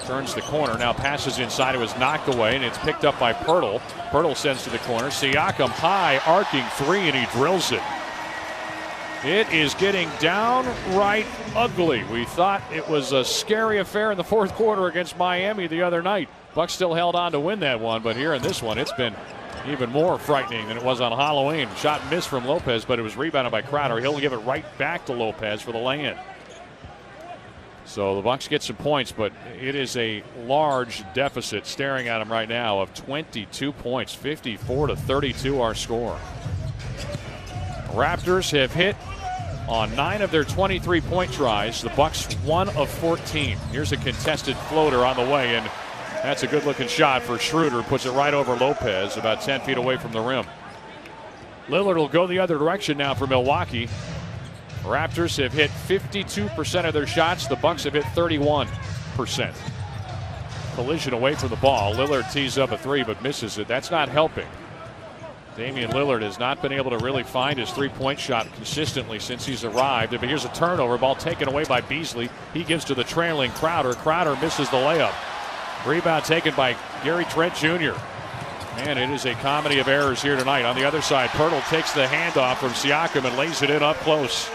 Turns the corner, now passes inside. It was knocked away, and it's picked up by Poeltl. Poeltl sends to the corner. Siakam high, arcing three, and he drills it. It is getting downright ugly. We thought it was a scary affair in the fourth quarter against Miami the other night. Bucks still held on to win that one, but here in this one, it's been even more frightening than it was on Halloween. Shot missed from Lopez, but it was rebounded by Crowder. He'll give it right back to Lopez for the lay-in. So the Bucks get some points, but it is a large deficit staring at them right now of 22 points. 54-32 our score. Raptors have hit on 9 of their 23 point tries. The Bucks 1 of 14. Here's a contested floater on the way, and that's a good-looking shot for Schroeder. Puts it right over Lopez, about 10 feet away from the rim. Lillard will go the other direction now for Milwaukee. Raptors have hit 52% of their shots. The Bucks have hit 31%. Collision away from the ball. Lillard tees up a three but misses it. That's not helping. Damian Lillard has not been able to really find his three-point shot consistently since he's arrived. But here's a turnover. Ball taken away by Beasley. He gives to the trailing Crowder. Crowder misses the layup. Rebound taken by Gary Trent Jr. Man, it is a comedy of errors here tonight. On the other side, Poeltl takes the handoff from Siakam and lays it in up close.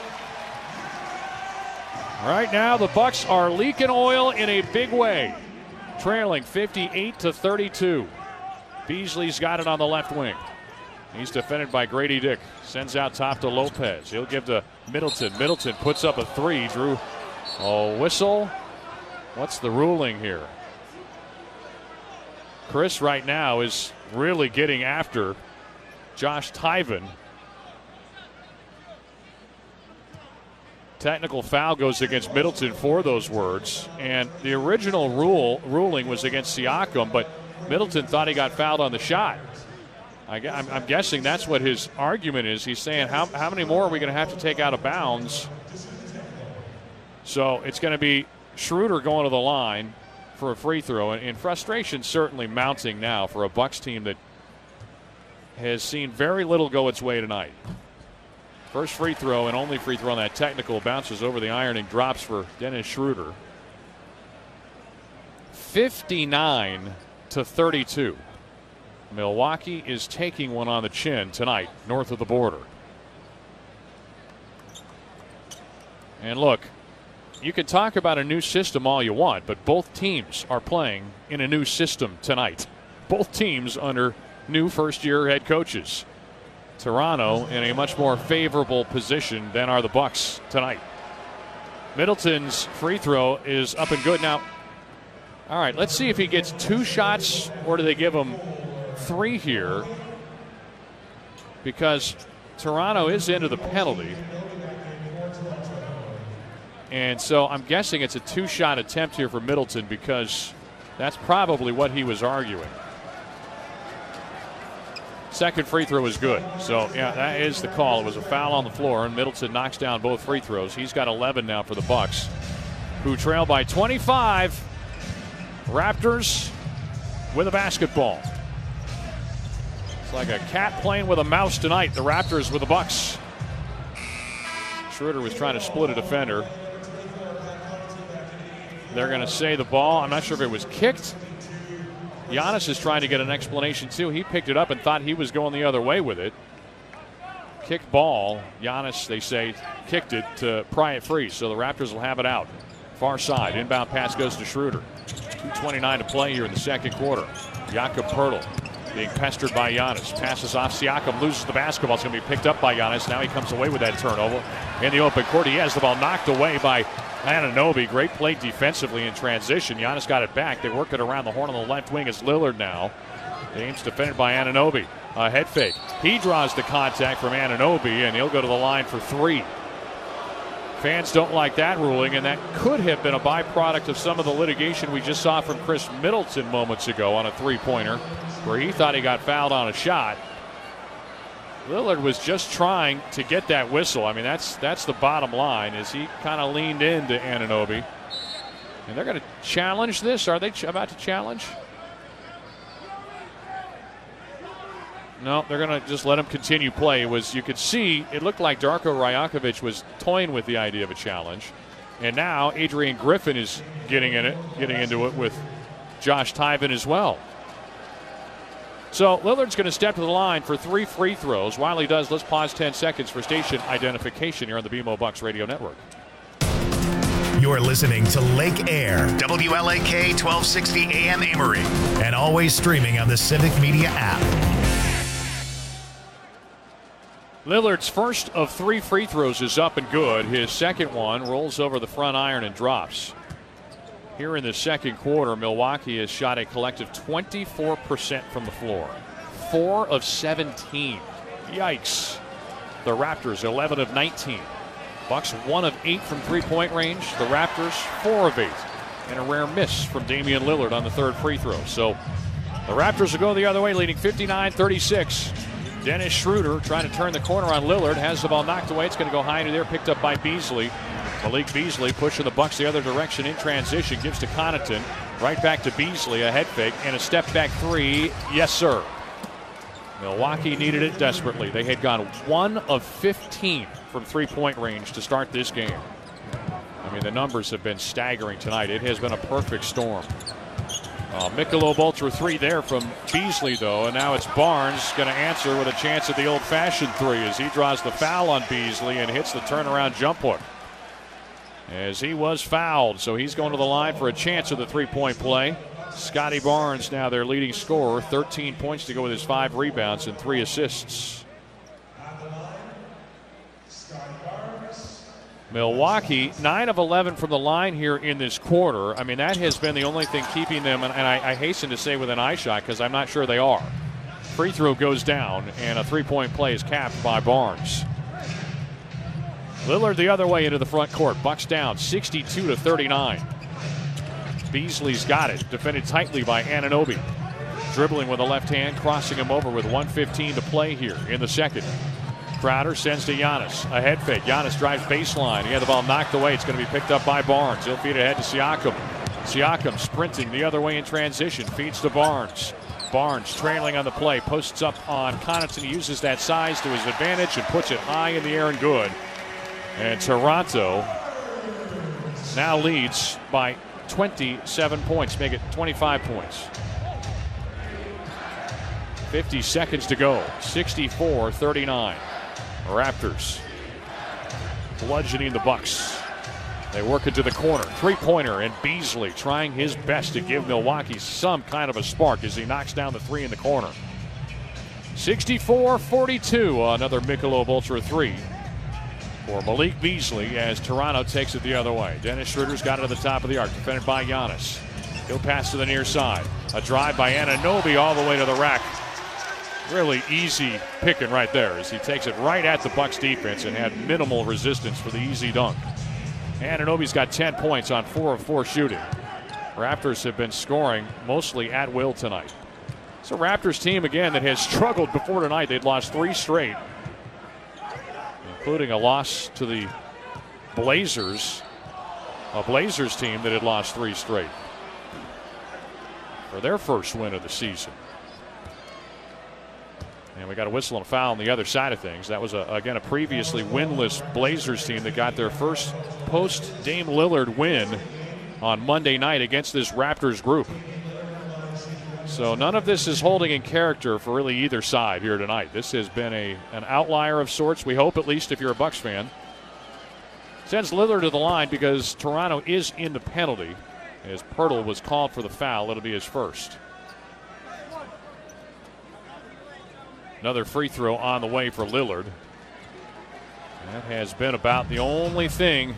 Right now, the Bucks are leaking oil in a big way, trailing 58-32. Beasley's got it on the left wing. He's defended by Grady Dick. Sends out top to Lopez. He'll give to Middleton. Middleton puts up a three. Drew a whistle. What's the ruling here? Chris right now is really getting after Josh Tyven. Technical foul goes against Middleton for those words, and the original ruling was against Siakam, but Middleton thought he got fouled on the shot. I'm guessing that's what his argument is. He's saying how many more are we going to have to take out of bounds? So it's going to be Schroeder going to the line for a free throw, and frustration certainly mounting now for a Bucks team that has seen very little go its way tonight. First free throw and only free throw on that technical bounces over the iron and drops for Dennis Schroeder. 59-32. Milwaukee is taking one on the chin tonight north of the border. And look, you can talk about a new system all you want, but both teams are playing in a new system tonight. Both teams under new first-year head coaches. Toronto in a much more favorable position than are the Bucks tonight. Middleton's free throw is up and good. Now, all right, let's see if he gets 2 shots or do they give him 3 here, because Toronto is into the penalty. And so I'm guessing it's a 2-shot attempt here for Middleton, because that's probably what he was arguing. Second free throw is good. So, yeah, that is the call. It was a foul on the floor, and Middleton knocks down both free throws. He's got 11 now for the Bucks, who trail by 25. Raptors with a basketball. It's like a cat playing with a mouse tonight. The Raptors with the Bucks. Schroeder was trying to split a defender. They're going to say the ball. I'm not sure if it was kicked. Giannis is trying to get an explanation too. He picked it up and thought he was going the other way with it. Kicked ball. Giannis, they say, kicked it to pry it free. So the Raptors will have it out. Far side. Inbound pass goes to Schroeder. 2:29 to play here in the second quarter. Jakob Poeltl being pestered by Giannis. Passes off. Siakam loses the basketball. It's going to be picked up by Giannis. Now he comes away with that turnover in the open court. He has the ball knocked away by Anunoby. Great play defensively in transition. Giannis got it back. They work it around the horn on the left wing as Lillard now. James defended by Anunoby. A head fake. He draws the contact from Anunoby, and he'll go to the line for 3. Fans don't like that ruling, and that could have been a byproduct of some of the litigation we just saw from Chris Middleton moments ago on a three-pointer, where he thought he got fouled on a shot. Lillard was just trying to get that whistle. I mean, that's the bottom line, is he kind of leaned into Anunoby. And they're going to challenge this. Are they about to challenge? No, they're going to just let him continue play. You could see, it looked like Darko Rajakovic was toying with the idea of a challenge. And now Adrian Griffin is getting into it with Josh Tyven as well. So Lillard's going to step to the line for 3 free throws. While he does, let's pause 10 seconds for station identification here on the BMO Bucks Radio Network. You're listening to Lake Air, WLAK 1260 AM Amory, and always streaming on the Civic Media app. Lillard's first of 3 free throws is up and good. His second one rolls over the front iron and drops. Here in the second quarter, Milwaukee has shot a collective 24% from the floor. 4 of 17. Yikes. The Raptors 11 of 19. Bucks 1 of 8 from three-point range. The Raptors 4 of 8. And a rare miss from Damian Lillard on the third free throw. So the Raptors will go the other way, leading 59-36. Dennis Schroeder trying to turn the corner on Lillard. Has the ball knocked away. It's going to go high into there, picked up by Beasley. Malik Beasley pushing the Bucks the other direction in transition. Gives to Connaughton. Right back to Beasley. A head fake and a step back 3. Yes, sir. Milwaukee needed it desperately. They had gone 1 of 15 from three-point range to start this game. I mean, the numbers have been staggering tonight. It has been a perfect storm. Michelob Ultra 3 there from Beasley, though, and now it's Barnes going to answer with a chance at the old-fashioned 3 as he draws the foul on Beasley and hits the turnaround jump hook. As he was fouled, so he's going to the line for a chance at the three-point play. Scotty Barnes now their leading scorer, 13 points to go with his 5 rebounds and 3 assists. Milwaukee, 9 of 11 from the line here in this quarter. I mean, that has been the only thing keeping them, and I hasten to say with an eye shot because I'm not sure they are. Free throw goes down, and a three-point play is capped by Barnes. Lillard the other way into the front court. Bucks down 62-39. Beasley's got it, defended tightly by Anunoby. Dribbling with the left hand, crossing him over with 1:15 to play here in the second. Crowder sends to Giannis. A head fake. Giannis drives baseline. He had the ball knocked away. It's going to be picked up by Barnes. He'll feed it ahead to Siakam. Siakam sprinting the other way in transition. Feeds to Barnes. Barnes trailing on the play. Posts up on Connaughton. He uses that size to his advantage and puts it high in the air and good. And Toronto now leads by 27 points. Make it 25 points. 50 seconds to go. 64-39. Raptors bludgeoning the Bucks. They work it to the corner. Three-pointer, and Beasley trying his best to give Milwaukee some kind of a spark as he knocks down the 3 in the corner. 64-42. Another Michelob Ultra 3 for Malik Beasley as Toronto takes it the other way. Dennis Schroeder's got it at the top of the arc, defended by Giannis. He'll pass to the near side. A drive by Anunoby all the way to the rack. Really easy picking right there as he takes it right at the Bucks defense and had minimal resistance for the easy dunk. Anunoby's got 10 points on 4 of 4 shooting. Raptors have been scoring mostly at will tonight. It's a Raptors team again that has struggled before tonight. They'd lost 3 straight, including a loss to the Blazers. A Blazers team that had lost 3 straight for their first win of the season. And we got a whistle and a foul on the other side of things. That was, again, a previously winless Blazers team that got their first post-Dame Lillard win on Monday night against this Raptors group. So none of this is holding in character for really either side here tonight. This has been an outlier of sorts, we hope, at least if you're a Bucks fan. Sends Lillard to the line because Toronto is in the penalty. As Poeltl was called for the foul, it'll be his first. Another free throw on the way for Lillard. That has been about the only thing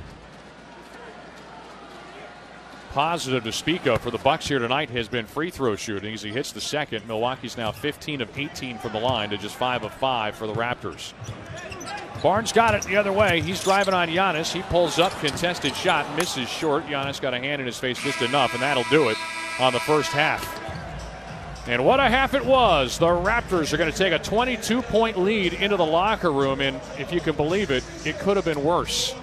positive to speak of for the Bucks here tonight has been free throw shooting. As he hits the second, Milwaukee's now 15 of 18 from the line to just 5 of 5 for the Raptors. Barnes got it the other way. He's driving on Giannis. He pulls up, contested shot, misses short. Giannis got a hand in his face just enough, and that'll do it on the first half. And what a half it was. The Raptors are going to take a 22-point lead into the locker room, and if you can believe it, it could have been worse.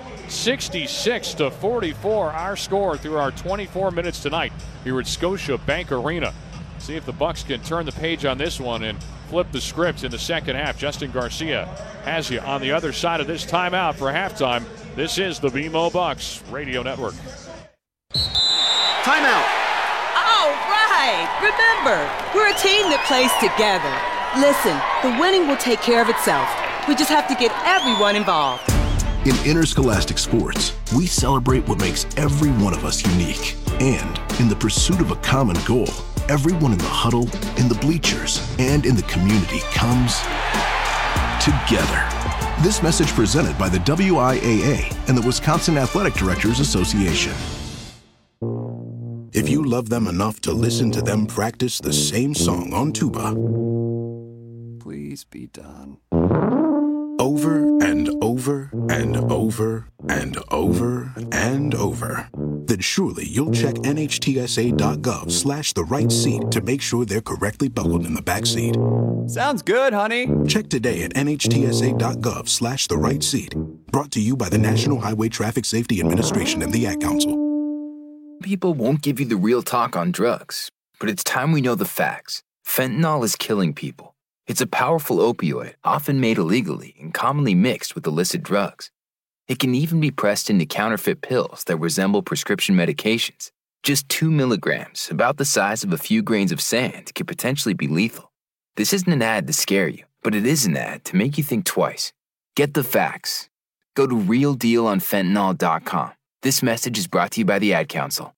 66-44, our score through our 24 minutes tonight here at Scotiabank Arena. See if the Bucks can turn the page on this one and flip the script in the second half. Justin Garcia has you on the other side of this timeout for halftime This is the BMO Bucks Radio Network. Timeout. All right. Remember, we're a team that plays together. Listen, the winning will take care of itself. We just have to get everyone involved. In interscholastic sports, we celebrate what makes every one of us unique. And in the pursuit of a common goal, everyone in the huddle, in the bleachers, and in the community comes together. This message presented by the WIAA and the Wisconsin Athletic Directors Association. If you love them enough to listen to them practice the same song on tuba, Please be done. over and over and over and over and over, then surely you'll check NHTSA.gov/the right seat to make sure they're correctly buckled in the back seat. Sounds good, honey. Check today at NHTSA.gov/the right seat. Brought to you by the National Highway Traffic Safety Administration and the Ad Council. People won't give you the real talk on drugs, but it's time we know the facts. Fentanyl is killing people. It's a powerful opioid, often made illegally and commonly mixed with illicit drugs. It can even be pressed into counterfeit pills that resemble prescription medications. Just 2 milligrams, about the size of a few grains of sand, could potentially be lethal. This isn't an ad to scare you, but it is an ad to make you think twice. Get the facts. Go to realdealonfentanyl.com. This message is brought to you by the Ad Council.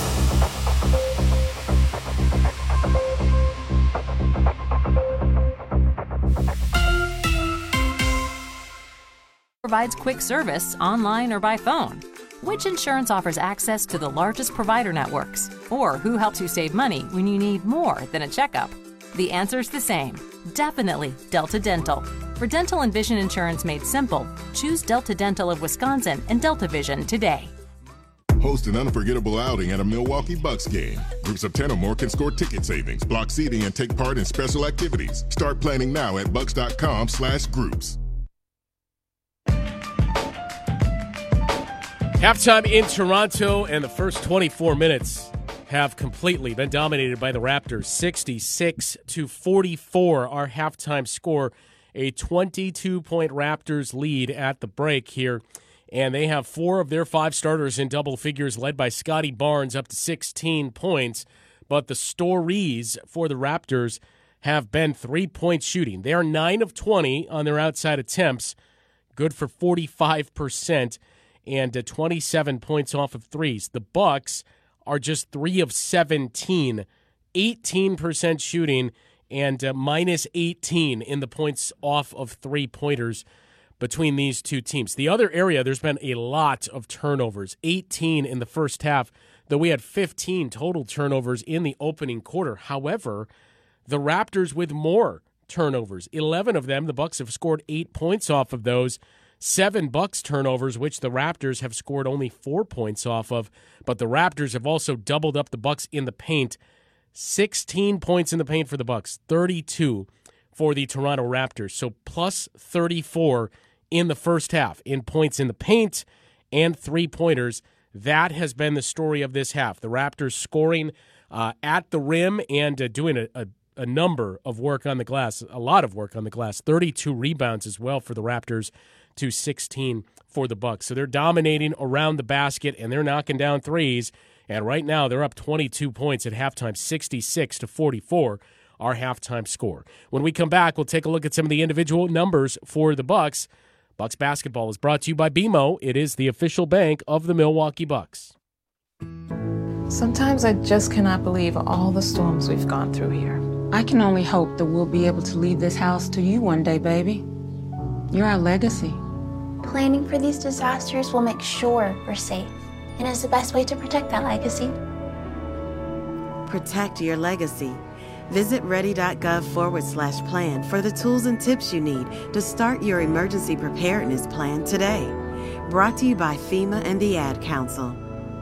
Provides quick service online or by phone. Which insurance offers access to the largest provider networks? Or who helps you save money when you need more than a checkup? The answer's the same. Definitely Delta Dental. For dental and vision insurance made simple, choose Delta Dental of Wisconsin and Delta Vision today. Host an unforgettable outing at a Milwaukee Bucks game. Groups of 10 or more can score ticket savings, block seating, and take part in special activities. Start planning now at bucks.com/groups. Halftime in Toronto, and the first 24 minutes have completely been dominated by the Raptors. 66-44, our halftime score. A 22-point Raptors lead at the break here. And they have 4 of their 5 starters in double figures, led by Scotty Barnes, up to 16 points. But the stories for the Raptors have been 3-point shooting. They are 9 of 20 on their outside attempts, good for 45%. And 27 points off of threes. The Bucks are just 3 of 17, 18% shooting, and minus 18 in the points off of three-pointers between these two teams. The other area, there's been a lot of turnovers, 18 in the first half, though we had 15 total turnovers in the opening quarter. However, the Raptors with more turnovers, 11 of them. The Bucks have scored 8 points off of those. 7 Bucks turnovers, which the Raptors have scored only 4 points off of. But the Raptors have also doubled up the Bucks in the paint. 16 points in the paint for the Bucks, 32 for the Toronto Raptors. So plus 34 in the first half in points in the paint and three-pointers. That has been the story of this half. The Raptors scoring at the rim and doing a number of work on the glass, a lot of work on the glass. 32 rebounds as well for the Raptors to 16 for the Bucks. So they're dominating around the basket, and they're knocking down threes. And right now they're up 22 points at halftime, 66-44, our halftime score. When we come back, we'll take a look at some of the individual numbers for the Bucks. Bucks basketball is brought to you by BMO. It is the official bank of the Milwaukee Bucks. Sometimes I just cannot believe all the storms we've gone through here. I can only hope that we'll be able to leave this house to you one day, baby. You're our legacy. Planning for these disasters will make sure we're safe, and is the best way to protect that legacy. Protect your legacy. Visit ready.gov/plan for the tools and tips you need to start your emergency preparedness plan today. Brought to you by FEMA and the Ad Council.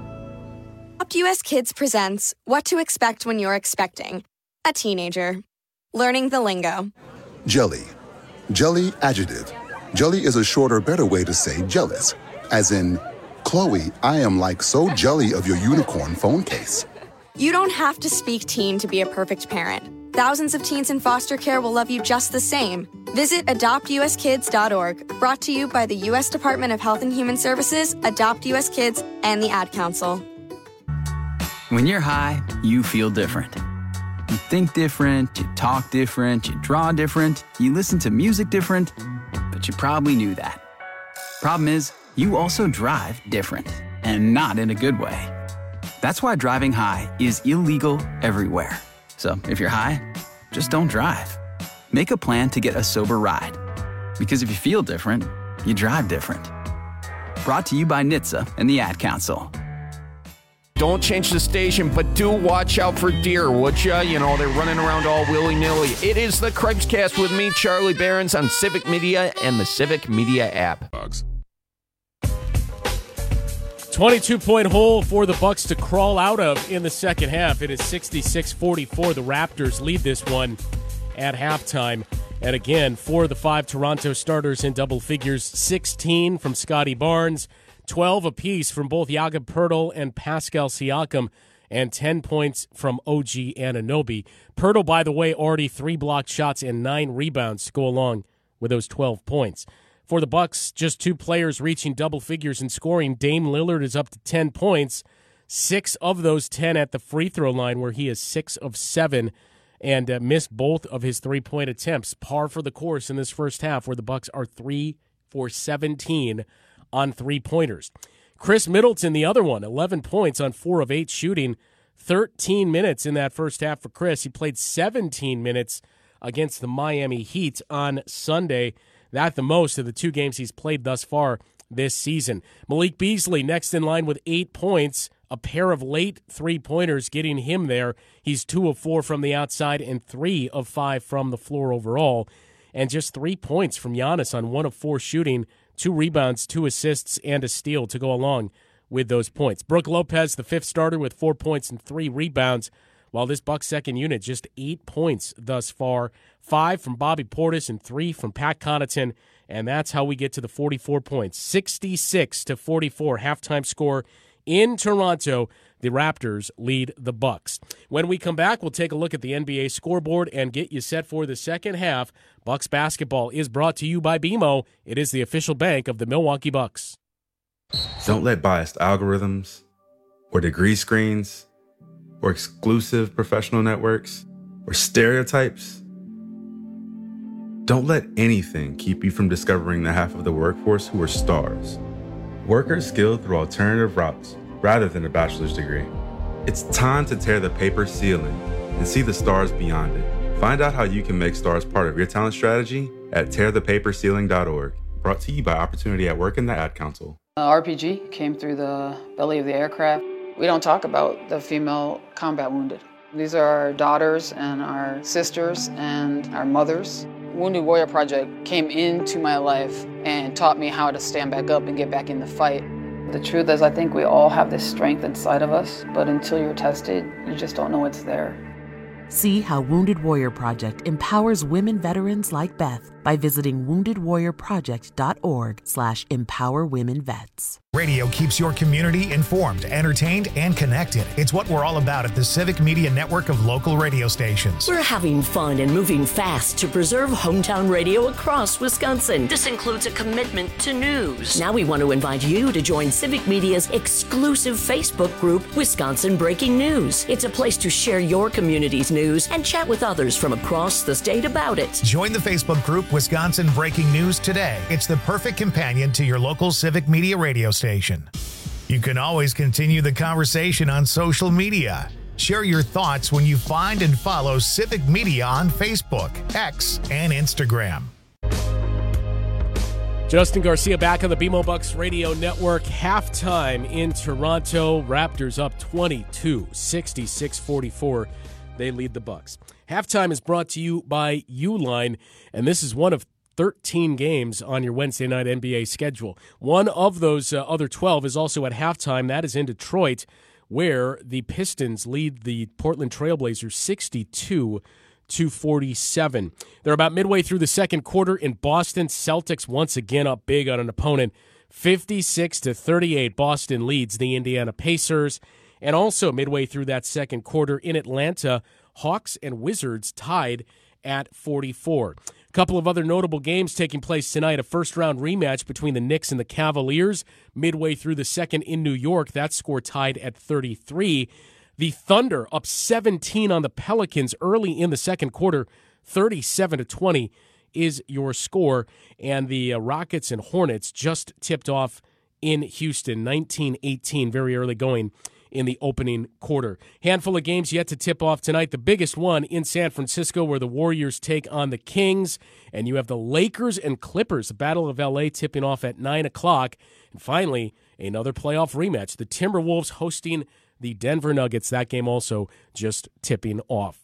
US Kids presents What to Expect When You're Expecting a Teenager. Learning the lingo. Jelly. Jelly adjective. Jelly is a shorter, better way to say jealous. As in, Chloe, I am like so jelly of your unicorn phone case. You don't have to speak teen to be a perfect parent. Thousands of teens in foster care will love you just the same. Visit adoptuskids.org, brought to you by the U.S. Department of Health and Human Services, Adopt U.S. Kids, and the Ad Council. When you're high, you feel different. You think different, you talk different, you draw different, you listen to music different, but you probably knew that. Problem is, you also drive different, and not in a good way. That's why driving high is illegal everywhere. So if you're high, just don't drive. Make a plan to get a sober ride. Because if you feel different, you drive different. Brought to you by NHTSA and the Ad Council. Don't change the station, but do watch out for deer, would ya? You know, they're running around all willy-nilly. It is the Craig's with me, Charlie Barons, on Civic Media and the Civic Media app. 22-point hole for the Bucks to crawl out of in the second half. It is 66-44. The Raptors lead this one at halftime. And again, for the 5 Toronto starters in double figures, 16 from Scotty Barnes, 12 apiece from both Jakob Poeltl and Pascal Siakam, and 10 points from OG Anunoby. Poeltl, by the way, already 3 blocked shots and 9 rebounds to go along with those 12 points. For the Bucks, just 2 players reaching double figures in scoring. Dame Lillard is up to 10 points, 6 of those 10 at the free throw line, where he is 6 of 7 and missed both of his 3-point attempts. Par for the course in this first half, where the Bucks are 3 for 17 on 3-pointers. Chris Middleton, the other one, 11 points on 4 of 8 shooting, 13 minutes in that first half for Chris. He played 17 minutes against the Miami Heat on Sunday. That the most of the 2 games he's played thus far this season. Malik Beasley next in line with 8 points, a pair of late 3-pointers getting him there. He's 2 of 4 from the outside and 3 of 5 from the floor overall. And just 3 points from Giannis on 1 of 4 shooting, 2 rebounds, 2 assists, and a steal to go along with those points. Brook Lopez, the 5th starter, with 4 points and 3 rebounds, while this Bucks second unit just 8 points thus far, 5 from Bobby Portis and 3 from Pat Connaughton, and that's how we get to the 44 points. 66-44 halftime score in Toronto. The Raptors lead the Bucks. When we come back, we'll take a look at the NBA scoreboard and get you set for the second half. Bucks basketball is brought to you by BMO. It is the official bank of the Milwaukee Bucks. Don't let biased algorithms or degree screens or exclusive professional networks or stereotypes. Don't let anything keep you from discovering the half of the workforce who are stars. Workers skilled through alternative routes rather than a bachelor's degree. It's time to tear the paper ceiling and see the stars beyond it. Find out how you can make stars part of your talent strategy at tearthepaperceiling.org. Brought to you by Opportunity at Work and the Ad Council. RPG came through the belly of the aircraft. We don't talk about the female combat wounded. These are our daughters and our sisters and our mothers. Wounded Warrior Project came into my life and taught me how to stand back up and get back in the fight. The truth is, I think we all have this strength inside of us, but until you're tested, you just don't know it's there. See how Wounded Warrior Project empowers women veterans like Beth by visiting woundedwarriorproject.org/empowerwomenvets. Radio keeps your community informed, entertained, and connected. It's what we're all about at the Civic Media Network of local radio stations. We're having fun and moving fast to preserve hometown radio across Wisconsin. This includes a commitment to news. Now we want to invite you to join Civic Media's exclusive Facebook group, Wisconsin Breaking News. It's a place to share your community's news and chat with others from across the state about it. Join the Facebook group Wisconsin Breaking News today. It's the perfect companion to your local Civic Media radio station. You can always continue the conversation on social media. Share your thoughts when you find and follow Civic Media on Facebook, X, and Instagram. Justin Garcia back on the BMO Bucks Radio Network. Halftime in Toronto. Raptors up 22, 66-44. They lead the Bucks. Halftime is brought to you by Uline, and this is one of 13 games on your Wednesday night NBA schedule. One of those other 12 is also at halftime. That is in Detroit, where the Pistons lead the Portland Trailblazers 62-47. They're about midway through the second quarter in Boston. Celtics once again up big on an opponent. 56-38, Boston leads the Indiana Pacers. And also midway through that second quarter in Atlanta, Hawks and Wizards tied at 44. A couple of other notable games taking place tonight. A first-round rematch between the Knicks and the Cavaliers midway through the second in New York. That score tied at 33. The Thunder up 17 on the Pelicans early in the second quarter. 37-20 is your score. And the Rockets and Hornets just tipped off in Houston, 19-18, very early going in the opening quarter. Handful of games yet to tip off tonight. The biggest one in San Francisco, where the Warriors take on the Kings, and you have the Lakers and Clippers, the Battle of L.A. tipping off at 9 o'clock. And finally, another playoff rematch, the Timberwolves hosting the Denver Nuggets. That game also just tipping off.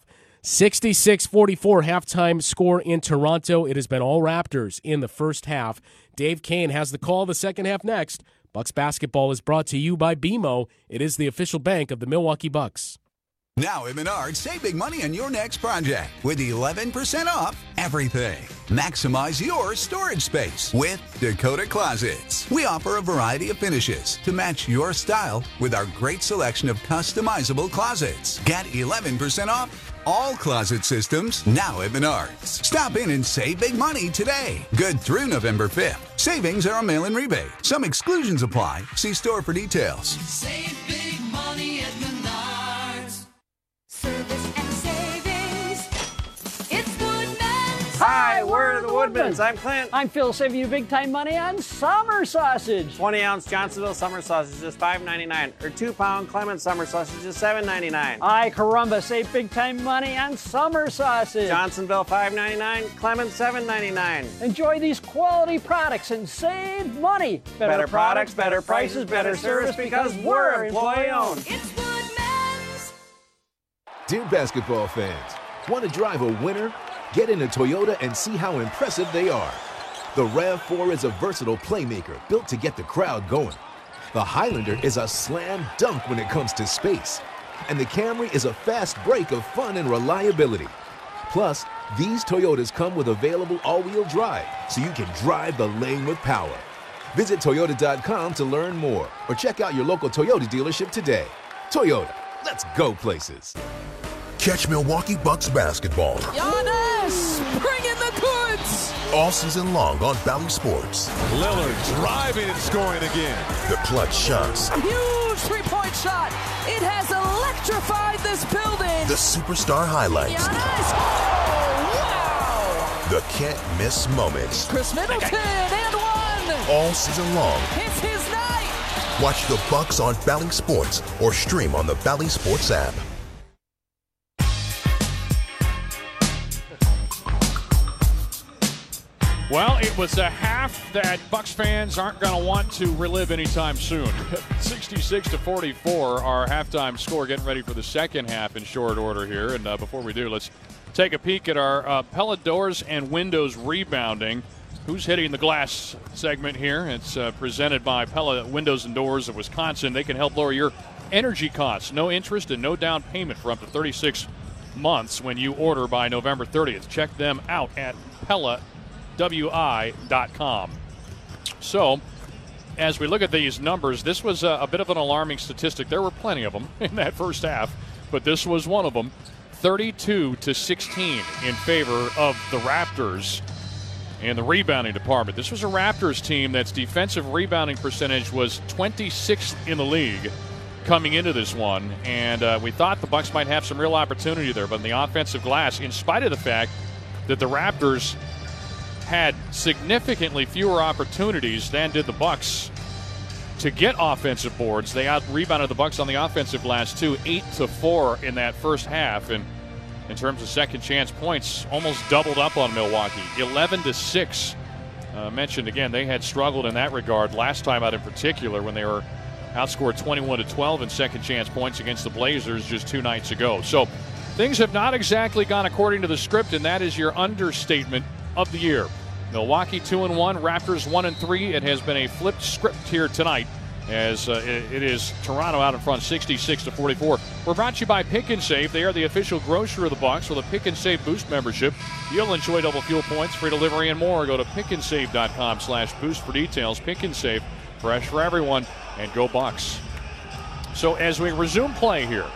66-44 halftime score in Toronto. It has been all Raptors in the first half. Dave Kane has the call the second half next. Bucks basketball is brought to you by BMO. It is the official bank of the Milwaukee Bucks. Now at Menards, save big money on your next project with 11% off everything. Maximize your storage space with Dakota Closets. We offer a variety of finishes to match your style with our great selection of customizable closets. Get 11% off all closet systems now at Menards. Stop in and save big money today. Good through November 5th. Savings are a mail-in rebate. Some exclusions apply. See store for details. Save big money at Menards. Service and savings. It's Woodman's. Hi, we're the Woodmans. I'm Clint. I'm Phil, saving you big time money on summer sausage. 20-ounce Johnsonville summer sausage is $5.99, or 2-pound Clement summer sausage is $7.99. Ay, caramba, save big time money on summer sausage. Johnsonville $5.99, Clement $7.99. Enjoy these quality products and save money. Better products, better prices, better service, because we're employee owned. It's Woodman's. Dear basketball fans, want to drive a winner? Get in a Toyota and see how impressive they are. The RAV4 is a versatile playmaker built to get the crowd going. The Highlander is a slam dunk when it comes to space. And the Camry is a fast break of fun and reliability. Plus, these Toyotas come with available all-wheel drive, so you can drive the lane with power. Visit Toyota.com to learn more, or check out your local Toyota dealership today. Toyota, let's go places. Catch Milwaukee Bucks basketball. Giannis, bring in the goods. All season long on Bally Sports. Lillard driving and scoring again. The clutch shots. Huge three-point shot. It has electrified this building. The superstar highlights. Giannis. Oh, wow. The can't-miss moments. Chris Middleton and one. All season long. It's his night. Watch the Bucks on Bally Sports or stream on the Bally Sports app. Well, it was a half that Bucks fans aren't going to want to relive anytime soon. 66-44, our halftime score, getting ready for the second half in short order here. And before we do, let's take a peek at our Pella Doors and Windows rebounding. Who's hitting the glass segment here? It's presented by Pella Windows and Doors of Wisconsin. They can help lower your energy costs. No interest and no down payment for up to 36 months when you order by November 30th. Check them out at PellaWI.com. So, as we look at these numbers, this was a bit of an alarming statistic. There were plenty of them in that first half, but this was one of them. 32-16 in favor of the Raptors in the rebounding department. This was a Raptors team that's defensive rebounding percentage was 26th in the league coming into this one, and we thought the Bucks might have some real opportunity there, but in the offensive glass, in spite of the fact that the Raptors had significantly fewer opportunities than did the Bucks to get offensive boards. They out-rebounded the Bucks on the offensive glass, too, 8-4 in that first half. And in terms of second-chance points, almost doubled up on Milwaukee, 11-6. Mentioned again, they had struggled in that regard last time out in particular when they were outscored 21-12 in second-chance points against the Blazers just 2 nights ago. So things have not exactly gone according to the script, and that is your understatement of the year. Milwaukee 2-1, Raptors 1-3. It has been a flipped script here tonight as it is Toronto out in front 66-44. We're brought to you by Pick and Save. They are the official grocer of the Bucks with a Pick and Save Boost membership. You'll enjoy double fuel points, free delivery, and more. Go to pickandsave.com/boost for details. Pick and Save, fresh for everyone, and go Bucks. So as we resume play here,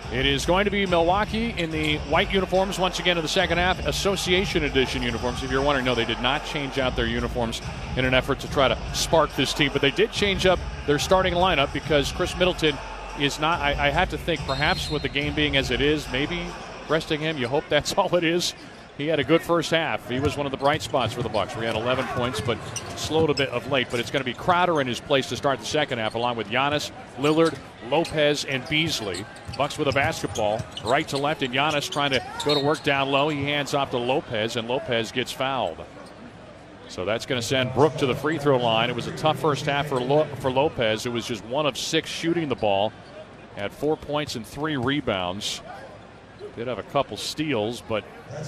It is going to be Milwaukee in the white uniforms once again in the second half. Association edition uniforms. If you're wondering, no, they did not change out their uniforms in an effort to try to spark this team. But they did change up their starting lineup because Chris Middleton is not, I have to think perhaps with the game being as it is, maybe resting him. You hope that's all it is. He had a good first half. He was one of the bright spots for the Bucks. We had 11 points, but slowed a bit of late. But it's going to be Crowder in his place to start the second half, along with Giannis, Lillard, Lopez, and Beasley. Bucks with a basketball, right to left, and Giannis trying to go to work down low. He hands off to Lopez, and Lopez gets fouled. So that's going to send Brook to the free throw line. It was a tough first half for Lopez. It was just 1 of 6 shooting the ball. Had 4 points and 3 rebounds. Did have a couple steals, but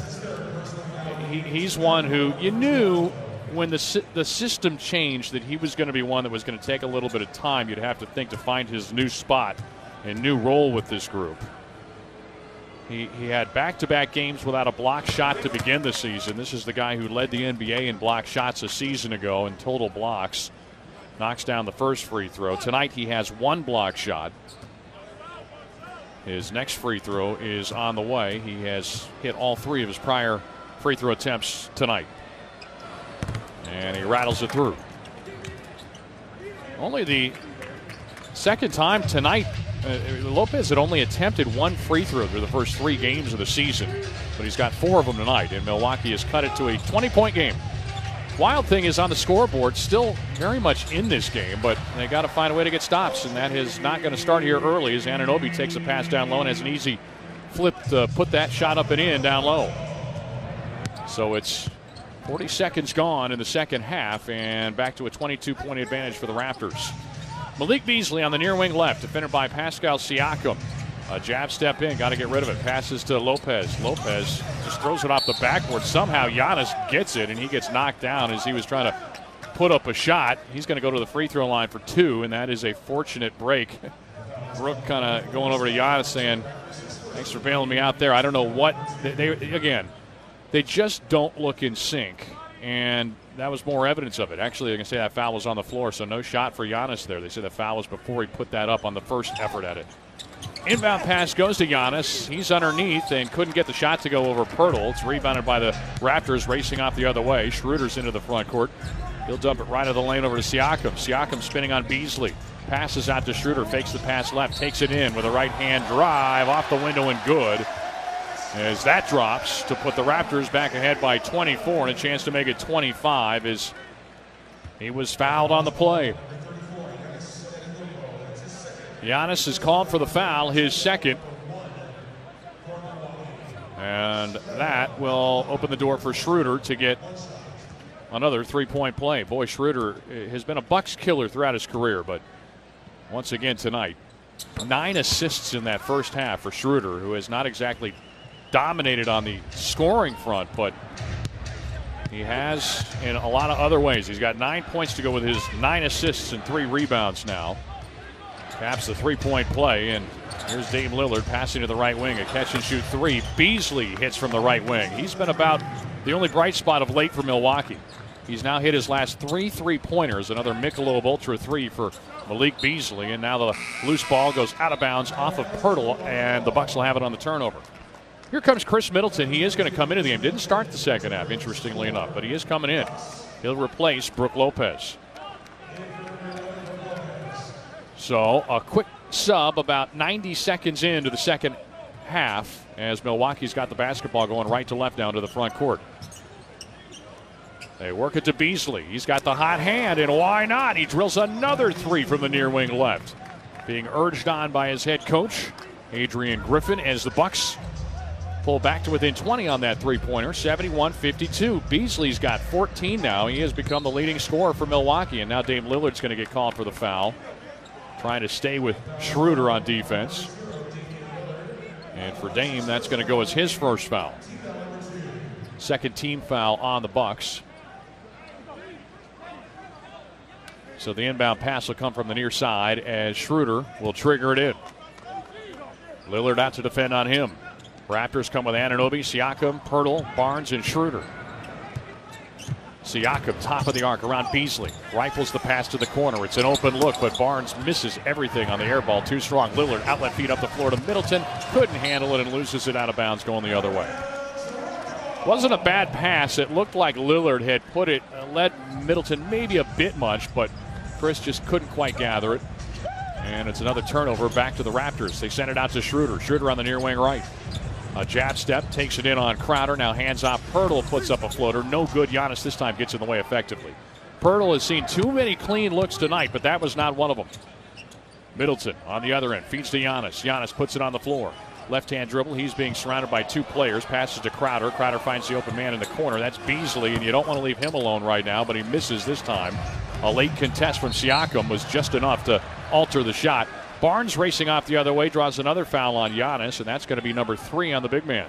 he's one who you knew when the system changed that he was going to be one that was going to take a little bit of time. You'd have to think to find his new spot and new role with this group. He had back-to-back games without a block shot to begin the season. This is the guy who led the NBA in block shots a season ago in total blocks. Knocks down the first free throw. Tonight he has 1 block shot. His next free throw is on the way. He has hit all 3 of his prior free throw attempts tonight. And he rattles it through. Only the second time tonight. Lopez had only attempted 1 free throw through the first 3 games of the season. But he's got 4 of them tonight. And Milwaukee has cut it to a 20-point game. Wild thing is on the scoreboard, still very much in this game, but they got to find a way to get stops, and that is not going to start here early as Anunoby takes a pass down low and has an easy flip to put that shot up and in down low. So it's 40 seconds gone in the second half, and back to a 22-point advantage for the Raptors. Malik Beasley on the near wing left, defended by Pascal Siakam. A jab step in, got to get rid of it. Passes to Lopez. Lopez just throws it off the backboard. Somehow Giannis gets it, and he gets knocked down as he was trying to put up a shot. He's going to go to the free throw line for 2, and that is a fortunate break. Brook kind of going over to Giannis saying, thanks for bailing me out there. I don't know what. They just don't look in sync, and that was more evidence of it. Actually, they can say that foul was on the floor, so no shot for Giannis there. They say the foul was before he put that up on the first effort at it. Inbound pass goes to Giannis. He's underneath and couldn't get the shot to go over Pirtle. It's rebounded by the Raptors racing off the other way. Schroeder's into the front court. He'll dump it right of the lane over to Siakam. Siakam spinning on Beasley. Passes out to Schroeder. Fakes the pass left. Takes it in with a right-hand drive. Off the window and good. As that drops to put the Raptors back ahead by 24 and a chance to make it 25 as he was fouled on the play. Giannis is called for the foul, his second. And that will open the door for Schroeder to get another 3-point play. Boy, Schroeder has been a Bucks killer throughout his career, but once again tonight, 9 assists in that first half for Schroeder, who has not exactly dominated on the scoring front, but he has in a lot of other ways. He's got 9 points to go with his 9 assists and 3 rebounds now. Taps the 3-point play, and here's Dame Lillard passing to the right wing. A catch-and-shoot 3. Beasley hits from the right wing. He's been about the only bright spot of late for Milwaukee. He's now hit his last 3 3-pointers. Another Michelob Ultra 3 for Malik Beasley, and now the loose ball goes out of bounds off of Pirtle, and the Bucks will have it on the turnover. Here comes Chris Middleton. He is going to come into the game. Didn't start the second half, interestingly enough, but he is coming in. He'll replace Brook Lopez. So a quick sub about 90 seconds into the second half as Milwaukee's got the basketball going right to left down to the front court. They work it to Beasley. He's got the hot hand, and why not? He drills another 3 from the near wing left. Being urged on by his head coach, Adrian Griffin, as the Bucks pull back to within 20 on that 3-pointer, 71-52. Beasley's got 14 now. He has become the leading scorer for Milwaukee, and now Dame Lillard's going to get called for the foul. Trying to stay with Schroeder on defense. And for Dame, that's going to go as his first foul. Second team foul on the Bucks. So the inbound pass will come from the near side as Schroeder will trigger it in. Lillard out to defend on him. Raptors come with Anunoby, Siakam, Pirtle, Barnes, and Schroeder. Siakam, top of the arc around Beasley. Rifles the pass to the corner. It's an open look, but Barnes misses everything on the air ball. Too strong. Lillard, outlet feed up the floor to Middleton. Couldn't handle it and loses it out of bounds going the other way. Wasn't a bad pass. It looked like Lillard had put it, led Middleton maybe a bit much, but Chris just couldn't quite gather it. And it's another turnover back to the Raptors. They send it out to Schroeder. Schroeder on the near wing right. A jab step, takes it in on Crowder. Now hands off. Poeltl puts up a floater. No good. Giannis this time gets in the way effectively. Poeltl has seen too many clean looks tonight, but that was not one of them. Middleton on the other end. Feeds to Giannis. Giannis puts it on the floor. Left-hand dribble. He's being surrounded by two players. Passes to Crowder. Crowder finds the open man in the corner. That's Beasley, and you don't want to leave him alone right now, but he misses this time. A late contest from Siakam was just enough to alter the shot. Barnes racing off the other way, draws another foul on Giannis, and that's going to be number 3 on the big man.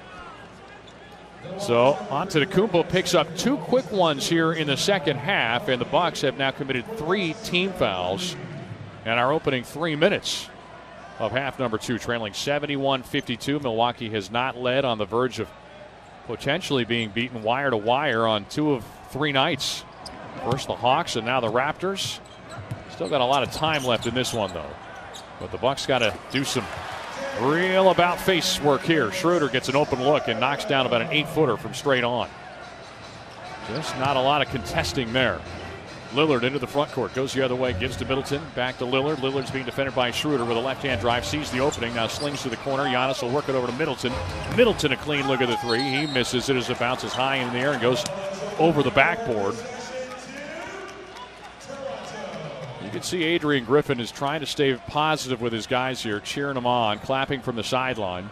So Antetokounmpo picks up 2 quick ones here in the second half, and the Bucks have now committed 3 team fouls and are opening 3 minutes of half number 2, trailing 71-52. Milwaukee has not led, on the verge of potentially being beaten wire to wire on 2 of 3 nights. First the Hawks and now the Raptors. Still got a lot of time left in this one, though. But the Bucks got to do some real about-face work here. Schroeder gets an open look and knocks down about an 8-footer from straight on. Just not a lot of contesting there. Lillard into the front court, goes the other way, gives to Middleton, back to Lillard. Lillard's being defended by Schroeder with a left-hand drive, sees the opening, now slings to the corner. Giannis will work it over to Middleton. Middleton a clean look at the 3. He misses it as it bounces high in the air and goes over the backboard. You can see Adrian Griffin is trying to stay positive with his guys here, cheering them on, clapping from the sideline.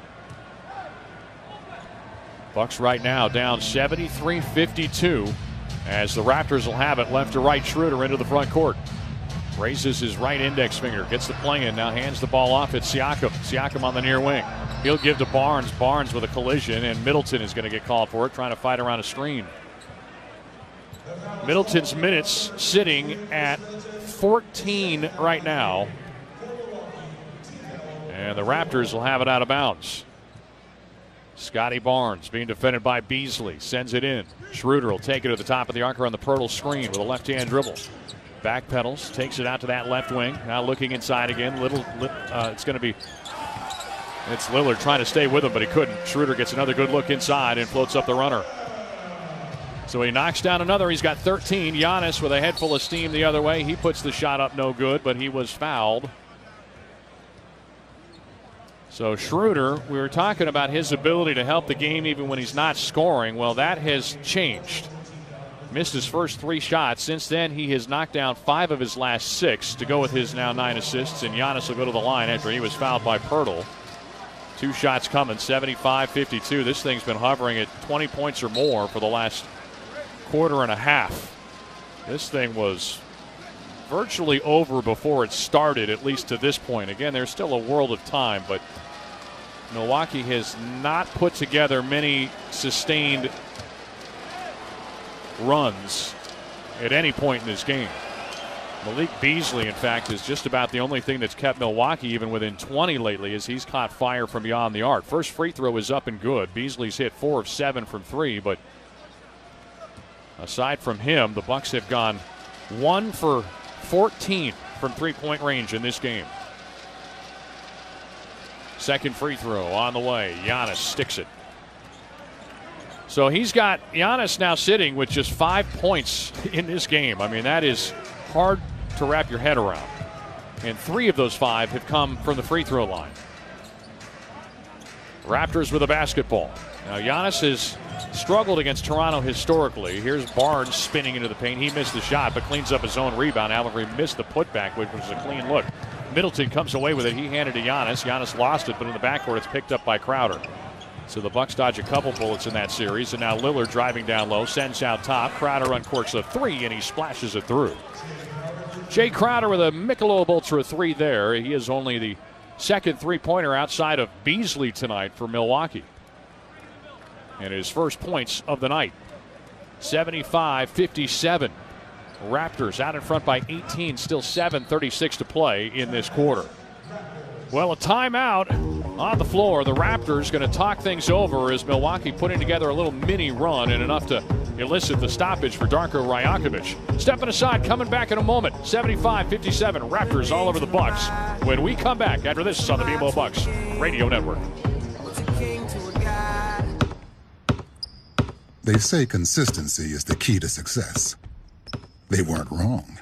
Bucks right now down 73-52 as the Raptors will have it left to right. Schroeder into the front court. Raises his right index finger, gets the play in, now hands the ball off. It's Siakam. Siakam on the near wing. He'll give to Barnes. Barnes with a collision, and Middleton is going to get called for it, trying to fight around a screen. Middleton's minutes sitting at 14 right now. And the Raptors will have it out of bounds. Scotty Barnes being defended by Beasley. Sends it in. Schroeder will take it to the top of the arc on the Poeltl screen with a left-hand dribble. Back pedals. Takes it out to that left wing. Now looking inside again. It's going to be... It's Lillard trying to stay with him, but he couldn't. Schroeder gets another good look inside and floats up the runner. So he knocks down another. He's got 13. Giannis with a head full of steam the other way. He puts the shot up no good, but he was fouled. So Schroeder, we were talking about his ability to help the game even when he's not scoring. Well, that has changed. Missed his first 3 shots. Since then, he has knocked down 5 of his last 6 to go with his now 9 assists. And Giannis will go to the line after he was fouled by Poeltl. 2 shots coming, 75-52. This thing's been hovering at 20 points or more for the last quarter and a half. This thing was virtually over before it started, at least to this point. Again, there's still a world of time, but Milwaukee has not put together many sustained runs at any point in this game. Malik Beasley, in fact, is just about the only thing that's kept Milwaukee even within 20 lately, as he's caught fire from beyond the arc. First free throw is up and good. Beasley's hit 4 of 7 from 3, but aside from him, the Bucks have gone 1 for 14 from three-point range in this game. Second free throw on the way. Giannis sticks it. So he's got Giannis now sitting with just 5 points in this game. I mean, that is hard to wrap your head around. And 3 of those 5 have come from the free throw line. Raptors with a basketball. Now, Giannis has struggled against Toronto historically. Here's Barnes spinning into the paint. He missed the shot, but cleans up his own rebound. However, he missed the putback, which was a clean look. Middleton comes away with it. He handed to Giannis. Giannis lost it, but in the backcourt, it's picked up by Crowder. So the Bucks dodge a couple bullets in that series. And now Lillard driving down low, sends out top. Crowder uncorks a 3, and he splashes it through. Jay Crowder with a Michelob Ultra 3 there. He is only the second three-pointer outside of Beasley tonight for Milwaukee. And his first points of the night. 75-57. Raptors out in front by 18, still 7:36 to play in this quarter. Well, a timeout on the floor. The Raptors going to talk things over as Milwaukee putting together a little mini run and enough to elicit the stoppage for Darko Rajakovic. Stepping aside, coming back in a moment. 75-57, Raptors all over the Bucks. When we come back after this on the BMO Bucks Radio Network. They say consistency is the key to success. They weren't wrong.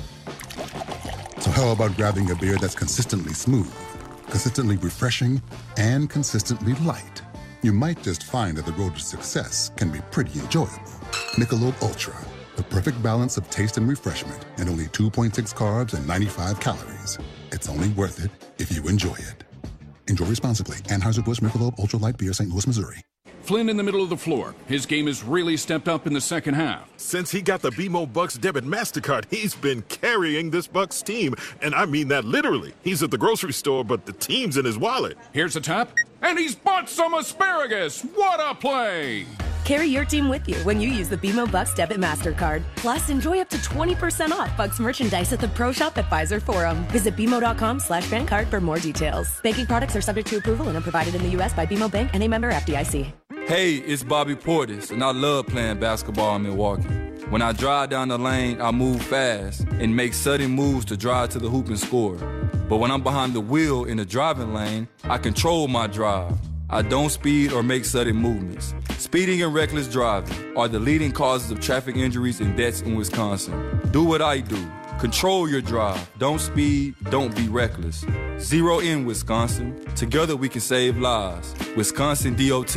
So how about grabbing a beer that's consistently smooth, consistently refreshing, and consistently light? You might just find that the road to success can be pretty enjoyable. Michelob Ultra, the perfect balance of taste and refreshment, and only 2.6 carbs and 95 calories. It's only worth it if you enjoy it. Enjoy responsibly. Anheuser-Busch Michelob Ultra Light Beer, St. Louis, Missouri. Flynn in the middle of the floor. His game has really stepped up in the second half. Since he got the BMO Bucks debit MasterCard, he's been carrying this Bucks team. And I mean that literally. He's at the grocery store, but the team's in his wallet. Here's a tap, and he's bought some asparagus. What a play! Carry your team with you when you use the BMO Bucks debit MasterCard. Plus, enjoy up to 20% off Bucks merchandise at the Pro Shop at Pfizer Forum. Visit BMO.com/bankcard for more details. Banking products are subject to approval and are provided in the U.S. by BMO Bank and a member FDIC. Hey, it's Bobby Portis, and I love playing basketball in Milwaukee. When I drive down the lane, I move fast and make sudden moves to drive to the hoop and score. But when I'm behind the wheel in the driving lane, I control my drive. I don't speed or make sudden movements. Speeding and reckless driving are the leading causes of traffic injuries and deaths in Wisconsin. Do what I do. Control your drive. Don't speed. Don't be reckless. Zero in Wisconsin. Together we can save lives. Wisconsin DOT.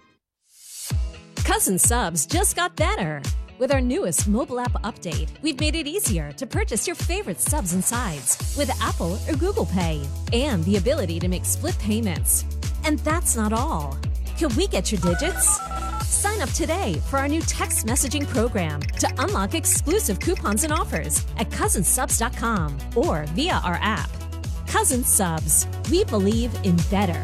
Cousin Subs just got better. With our newest mobile app update, we've made it easier to purchase your favorite subs and sides with Apple or Google Pay, and the ability to make split payments. And that's not all. Can we get your digits? Sign up today for our new text messaging program to unlock exclusive coupons and offers at cousinsubs.com or via our app. Cousin Subs. We believe in better.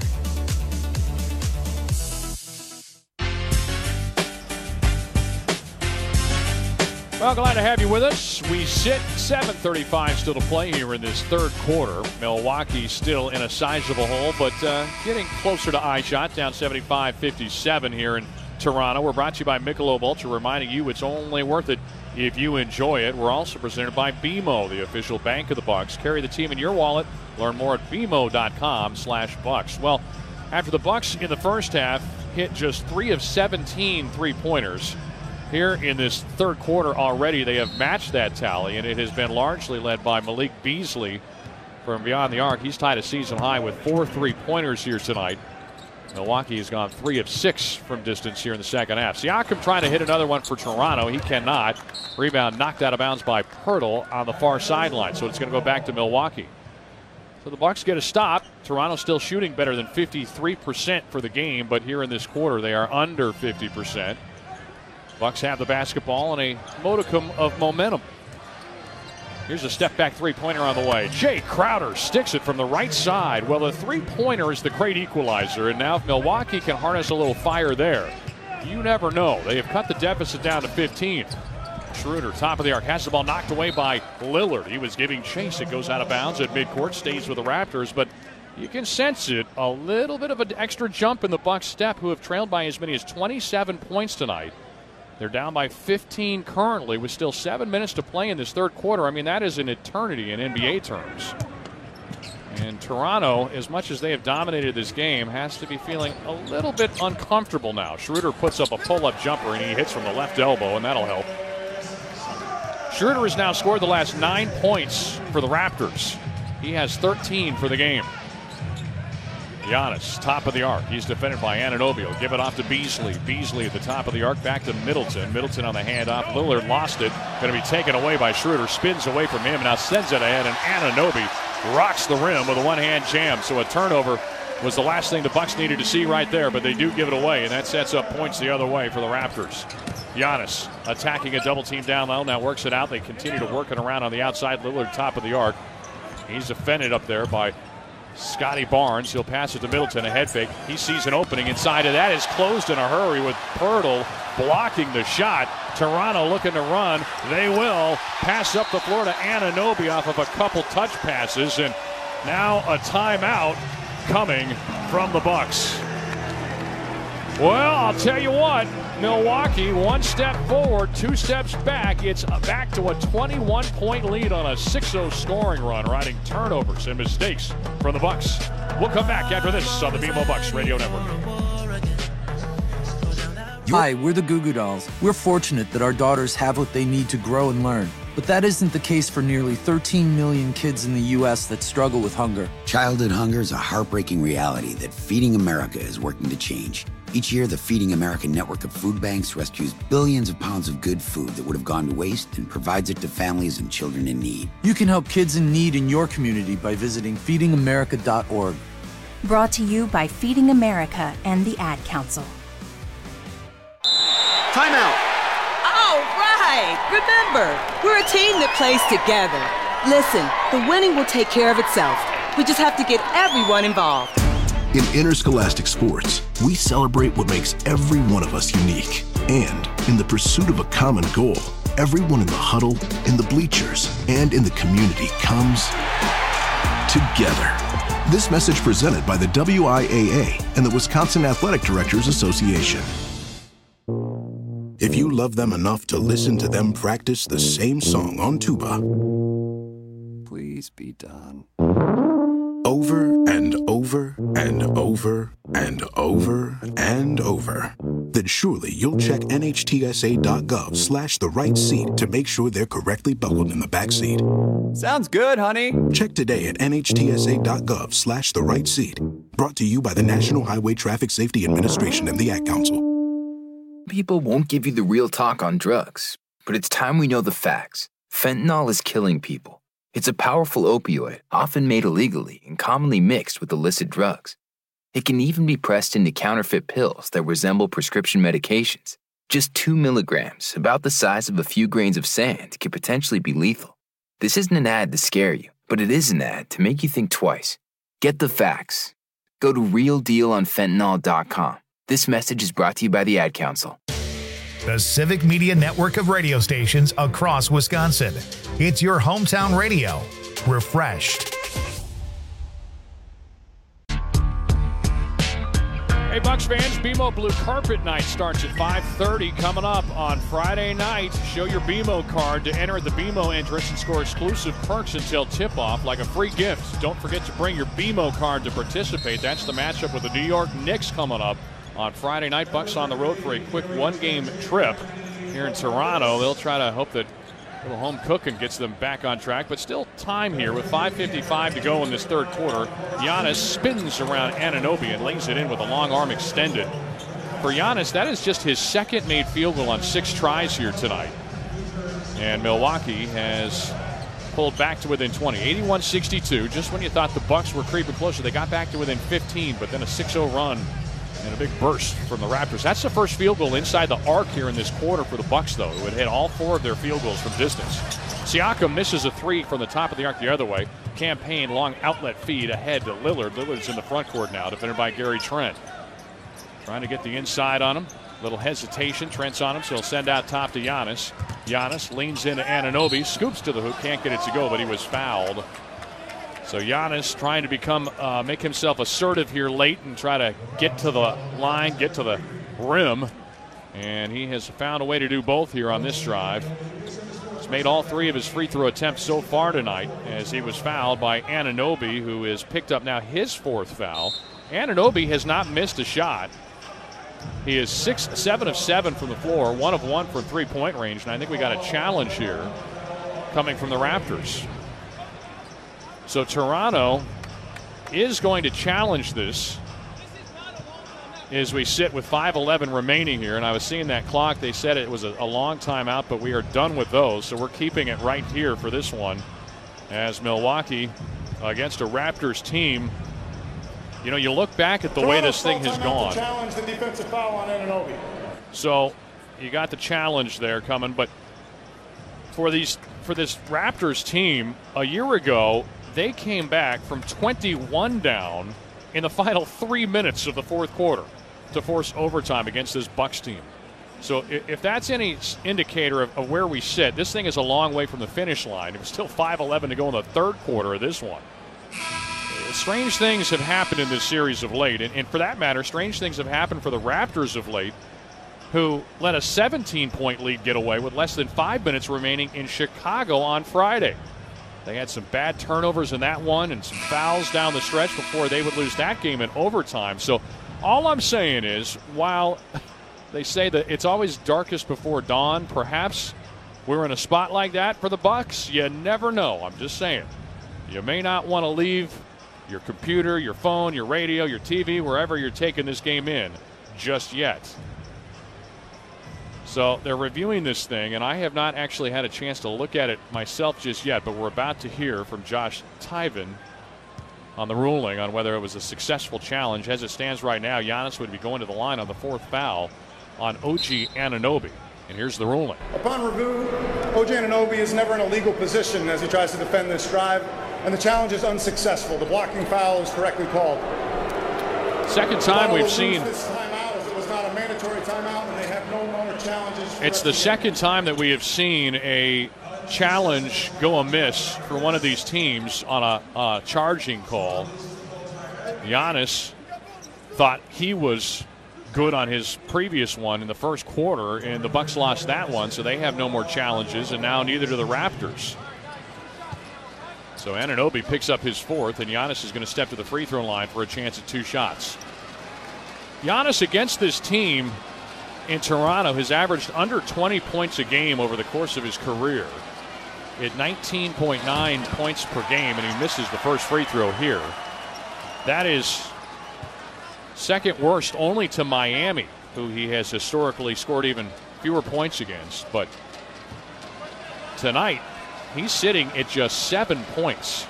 Well, glad to have you with us. We sit 7:35 still to play here in this third quarter. Milwaukee still in a sizable hole, but getting closer to eye shot, down 75-57 here in Toronto. We're brought to you by Michelob Ultra, reminding you it's only worth it if you enjoy it. We're also presented by BMO, the official bank of the Bucks. Carry the team in your wallet. Learn more at BMO.com/Bucks. Well, after the Bucks in the first half hit just 3 of 17 three-pointers, here in this third quarter already, they have matched that tally, and it has been largely led by Malik Beasley from beyond the arc. He's tied a season high with 4 three-pointers here tonight. Milwaukee has gone 3 of 6 from distance here in the second half. Siakam trying to hit another one for Toronto. He cannot. Rebound knocked out of bounds by Poeltl on the far sideline, so it's going to go back to Milwaukee. So the Bucks get a stop. Toronto still shooting better than 53% for the game, but here in this quarter they are under 50%. Bucks have the basketball and a modicum of momentum. Here's a step-back three-pointer on the way. Jay Crowder sticks it from the right side. Well, the three-pointer is the great equalizer, and now if Milwaukee can harness a little fire there, you never know. They have cut the deficit down to 15. Schroeder, top of the arc, has the ball knocked away by Lillard. He was giving chase. It goes out of bounds at midcourt, stays with the Raptors, but you can sense it. A little bit of an extra jump in the Bucks' step, who have trailed by as many as 27 points tonight. They're down by 15 currently with still 7 minutes to play in this third quarter. I mean, that is an eternity in NBA terms. And Toronto, as much as they have dominated this game, has to be feeling a little bit uncomfortable now. Schroeder puts up a pull-up jumper, and he hits from the left elbow, and that'll help. Schroeder has now scored the last 9 points for the Raptors. He has 13 for the game. Giannis, top of the arc. He's defended by Anunoby. Give it off to Beasley. Beasley at the top of the arc, back to Middleton. Middleton on the handoff. Lillard lost it. Going to be taken away by Schroeder. Spins away from him. Now sends it ahead, and Anunoby rocks the rim with a one-hand jam. So a turnover was the last thing the Bucks needed to see right there, but they do give it away, and that sets up points the other way for the Raptors. Giannis attacking a double team down low. Now works it out. They continue to work it around on the outside. Lillard top of the arc. He's defended up there by Scotty Barnes. He'll pass it to Middleton, a head fake. He sees an opening inside of that. Is closed in a hurry with Poeltl blocking the shot. Toronto looking to run. They will. Pass up the floor to Anunoby off of a couple touch passes, and now a timeout coming from the Bucks. Well, I'll tell you what, Milwaukee, one step forward, 2 steps back. It's back to a 21-point lead on a 6-0 scoring run, riding turnovers and mistakes from the Bucks. We'll come back after this on the BMO Bucks Radio Network. Hi, we're the Goo Goo Dolls. We're fortunate that our daughters have what they need to grow and learn. But that isn't the case for nearly 13 million kids in the U.S. that struggle with hunger. Childhood hunger is a heartbreaking reality that Feeding America is working to change. Each year, the Feeding America network of food banks rescues billions of pounds of good food that would have gone to waste and provides it to families and children in need. You can help kids in need in your community by visiting feedingamerica.org. Brought to you by Feeding America and the Ad Council. Timeout. All right. Remember, we're a team that plays together. Listen, the winning will take care of itself. We just have to get everyone involved. In interscholastic sports, we celebrate what makes every one of us unique. And in the pursuit of a common goal, everyone in the huddle, in the bleachers, and in the community comes together. This message presented by the WIAA and the Wisconsin Athletic Directors Association. If you love them enough to listen to them practice the same song on tuba, please be done. Over and over and over and over and over, then surely you'll check nhtsa.gov/the right seat to make sure they're correctly buckled in the back seat. Sounds good, honey. Check today at nhtsa.gov/the right seat. Brought to you by the National Highway Traffic Safety Administration and the Ad Council. People won't give you the real talk on drugs, but it's time we know the facts. Fentanyl is killing people. It's a powerful opioid, often made illegally and commonly mixed with illicit drugs. It can even be pressed into counterfeit pills that resemble prescription medications. Just 2 milligrams, about the size of a few grains of sand, could potentially be lethal. This isn't an ad to scare you, but it is an ad to make you think twice. Get the facts. Go to realdealonfentanyl.com. This message is brought to you by the Ad Council. The Civic Media network of radio stations across Wisconsin. It's your hometown radio. Refreshed. Hey, Bucks fans, BMO Blue Carpet Night starts at 5:30 coming up on Friday night. Show your BMO card to enter at the BMO entrance and score exclusive perks until tip-off, like a free gift. Don't forget to bring your BMO card to participate. That's the matchup with the New York Knicks coming up on Friday night. Bucks on the road for a quick one-game trip here in Toronto. They'll try to hope that a little home cooking gets them back on track, but still time here with 5:55 to go in this third quarter. Giannis spins around Anunoby and lays it in with a long arm extended. For Giannis, that is just his second made field goal on 6 tries here tonight. And Milwaukee has pulled back to within 20, 81-62. Just when you thought the Bucks were creeping closer, they got back to within 15, but then a 6-0 run and a big burst from the Raptors. That's the first field goal inside the arc here in this quarter for the Bucks, though. It would hit all 4 of their field goals from distance. Siakam misses a 3 from the top of the arc the other way. Campaign long outlet feed ahead to Lillard. Lillard's in the front court now, defended by Gary Trent. Trying to get the inside on him. Little hesitation. Trent's on him, so he'll send out top to Giannis. Giannis leans into Anunoby, scoops to the hoop, can't get it to go, but he was fouled. So Giannis trying to make himself assertive here late and try to get to the line, get to the rim. And he has found a way to do both here on this drive. He's made all 3 of his free throw attempts so far tonight as he was fouled by Anunoby, who has picked up now his 4th foul. Anunoby has not missed a shot. He is 7 of 7 from the floor, 1 of 1 from three-point range, and I think we got a challenge here coming from the Raptors. So Toronto is going to challenge this as we sit with 5:11 remaining here. And I was seeing that clock. They said it was a long time out, but we are done with those. So we're keeping it right here for this one as Milwaukee against a Raptors team. You know, you look back at the way this thing has gone. Challenge the defensive foul on Anunoby. So you got the challenge there coming. But for this Raptors team, a year ago, they came back from 21 down in the final 3 minutes of the fourth quarter to force overtime against this Bucks team. So if that's any indicator of where we sit, this thing is a long way from the finish line. It was still 5:11 to go in the third quarter of this one. Strange things have happened in this series of late. And for that matter, strange things have happened for the Raptors of late, who let a 17-point lead get away with less than 5 minutes remaining in Chicago on Friday. They had some bad turnovers in that one and some fouls down the stretch before they would lose that game in overtime. So all I'm saying is, while they say that it's always darkest before dawn, perhaps we're in a spot like that for the Bucks. You never know. I'm just saying. You may not want to leave your computer, your phone, your radio, your TV, wherever you're taking this game in just yet. So they're reviewing this thing, and I have not actually had a chance to look at it myself just yet, but we're about to hear from Josh Tyven on the ruling on whether it was a successful challenge. As it stands right now, Giannis would be going to the line on the fourth foul on OG Anunoby. And here's the ruling. Upon review, OG Anunoby is never in a legal position as he tries to defend this drive, and the challenge is unsuccessful. The blocking foul is correctly called. Second time we've seen. This timeout, as it was not a mandatory timeout, and they have no more challenges. It's the second time that we have seen a challenge go amiss for one of these teams on a charging call. Giannis thought he was good on his previous one in the first quarter, and the Bucks lost that one, so they have no more challenges, and now neither do the Raptors. So Anunoby picks up his fourth, and Giannis is going to step to the free throw line for a chance at 2 shots. Giannis against this team in Toronto has averaged under 20 points a game over the course of his career at 19.9 points per game, and he misses the first free throw here. That is second worst only to Miami, who he has historically scored even fewer points against. But tonight, he's sitting at just 7 points.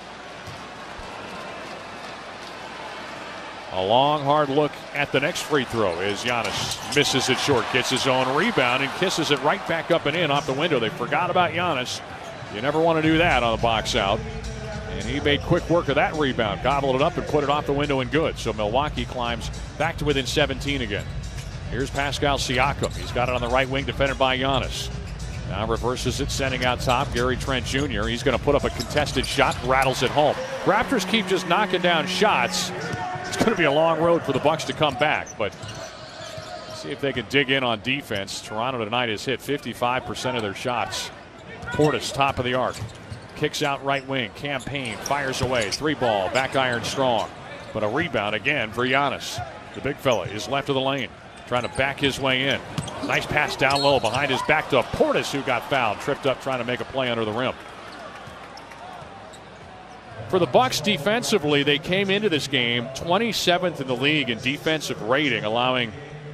A long, hard look at the next free throw as Giannis misses it short, gets his own rebound, and kisses it right back up and in off the window. They forgot about Giannis. You never want to do that on a box out. And he made quick work of that rebound, gobbled it up and put it off the window and good. So Milwaukee climbs back to within 17 again. Here's Pascal Siakam. He's got it on the right wing, defended by Giannis. Now reverses it, sending out top. Gary Trent Jr. He's going to put up a contested shot, rattles it home. Raptors keep just knocking down shots. It's going to be a long road for the Bucks to come back, but see if they can dig in on defense. Toronto tonight has hit 55% of their shots. Portis, top of the arc. Kicks out right wing. Campaign fires away. 3-ball. Back iron strong. But a rebound again for Giannis. The big fella is left of the lane. Trying to back his way in. Nice pass down low behind his back to Portis, who got fouled. Tripped up trying to make a play under the rim. For the Bucks defensively, they came into this game 27th in the league in defensive rating, allowing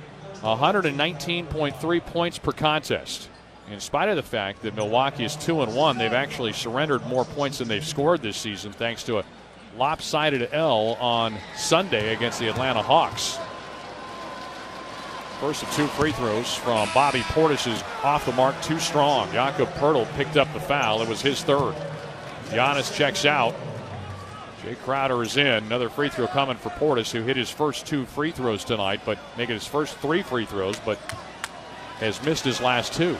119.3 points per contest. In spite of the fact that Milwaukee is 2-1, they've actually surrendered more points than they've scored this season thanks to a lopsided L on Sunday against the Atlanta Hawks. First of 2 free throws from Bobby Portis is off the mark, too strong. Jakob Poeltl picked up the foul. It was his third. Giannis checks out. Jay Crowder is in. Another free throw coming for Portis, who hit his first 2 free throws tonight, but making his first 3 free throws, but has missed his last 2.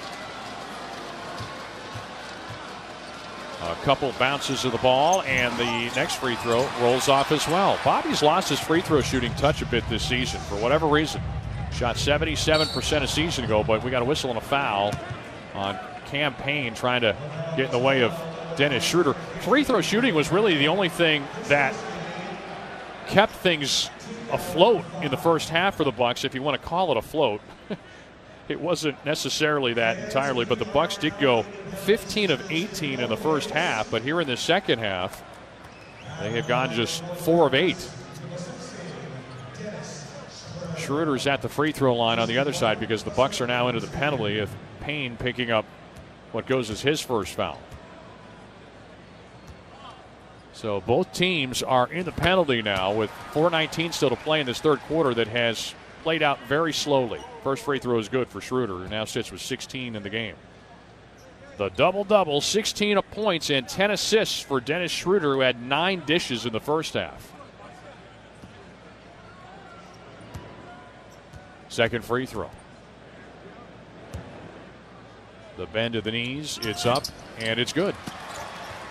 A couple bounces of the ball, and the next free throw rolls off as well. Bobby's lost his free throw shooting touch a bit this season for whatever reason. Shot 77% a season ago, but we got a whistle and a foul on Campaign trying to get in the way of Dennis Schroeder. Free throw shooting was really the only thing that kept things afloat in the first half for the Bucks, if you want to call it afloat. It wasn't necessarily that entirely, but the Bucks did go 15 of 18 in the first half, but here in the second half, they have gone just 4 of 8. Schroeder's at the free throw line on the other side because the Bucks are now into the penalty, of Payne picking up what goes as his first foul. So both teams are in the penalty now with 4:19 still to play in this third quarter that has played out very slowly. First free throw is good for Schroeder, who now sits with 16 in the game. The double-double, 16 points and 10 assists for Dennis Schroeder, who had 9 dishes in the first half. Second free throw. The bend of the knees, it's up, and it's good.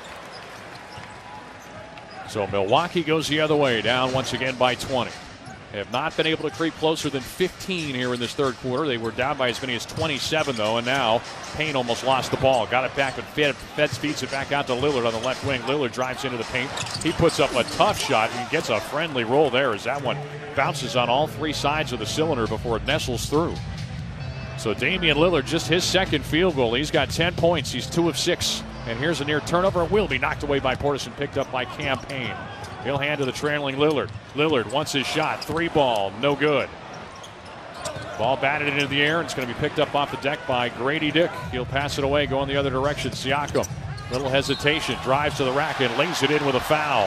So Milwaukee goes the other way, down once again by 20. Have not been able to creep closer than 15 here in this third quarter. They were down by as many as 27, though, and now Payne almost lost the ball. Got it back, but Feds feeds it back out to Lillard on the left wing. Lillard drives into the paint. He puts up a tough shot and gets a friendly roll there as that one bounces on all three sides of the cylinder before it nestles through. So Damian Lillard, just his second field goal. He's got 10 points. He's 2 of 6. And here's a near turnover. It will be knocked away by Portis and picked up by Cam Payne. He'll hand to the trailing Lillard. Lillard wants his shot. 3 ball, no good. Ball batted into the air, and it's going to be picked up off the deck by Grady Dick. He'll pass it away, going the other direction. Siakam, little hesitation, drives to the rack and lays it in with a foul.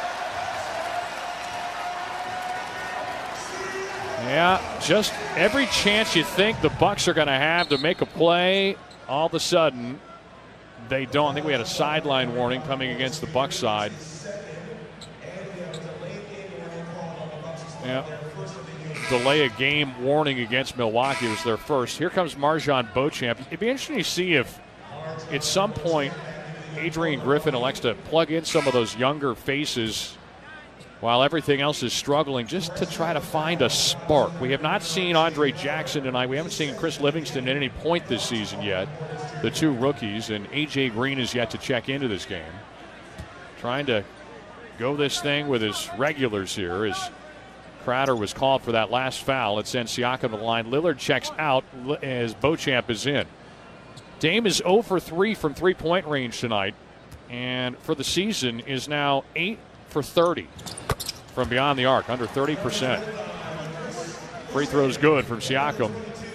Yeah, just every chance you think the Bucks are going to have to make a play, all of a sudden they don't. I think we had a sideline warning coming against the Bucks side. Yeah. Delay a game warning against Milwaukee was their first. Here comes MarJon Beauchamp. It'd be interesting to see if at some point Adrian Griffin elects to plug in some of those younger faces while everything else is struggling, just to try to find a spark. We have not seen Andre Jackson tonight. We haven't seen Chris Livingston at any point this season yet, the 2 rookies, and A.J. Green is yet to check into this game. Trying to go this thing with his regulars here as Crowder was called for that last foul. It sends Siakam to the line. Lillard checks out as Beauchamp is in. Dame is 0 for 3 from three-point range tonight, and for the season is now 8 for 30 from beyond the arc, under 30%. Free throws good from Siakam.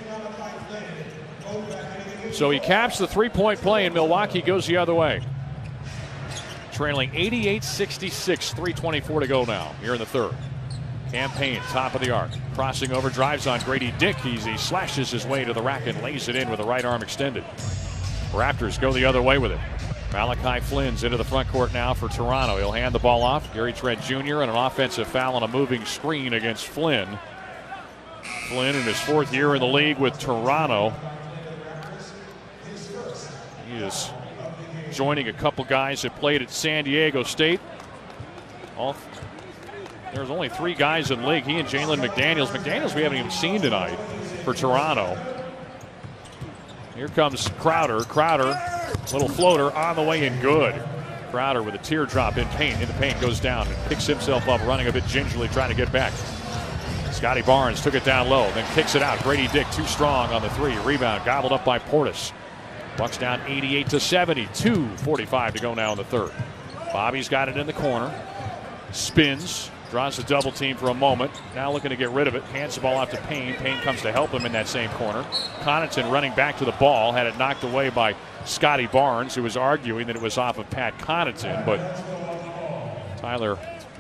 So he caps the three-point play, and Milwaukee goes the other way. Trailing 88-66, 3:24 to go now here in the third. Cam Payne, top of the arc. Crossing over, drives on Grady Dick. He slashes his way to the rack and lays it in with the right arm extended. Raptors go the other way with it. Malachi Flynn's into the front court now for Toronto. He'll hand the ball off. Gary Trent Jr. and an offensive foul on a moving screen against Flynn. Flynn in his 4th year in the league with Toronto. He is joining a couple guys that played at San Diego State. There's only 3 guys in the league. He and Jalen McDaniels. McDaniels we haven't even seen tonight for Toronto. Here comes Crowder. Crowder, little floater on the way and good. Crowder with a teardrop in the paint, goes down and picks himself up, running a bit gingerly, trying to get back. Scotty Barnes took it down low, then kicks it out. Grady Dick too strong on the 3. Rebound gobbled up by Portis. Bucks down 88-70. 2:45 to go now in the third. Bobby's got it in the corner. Spins. Draws the double team for a moment. Now looking to get rid of it. Hands the ball off to Payne. Payne comes to help him in that same corner. Connaughton running back to the ball. Had it knocked away by Scotty Barnes, who was arguing that it was off of Pat Connaughton. But Tyler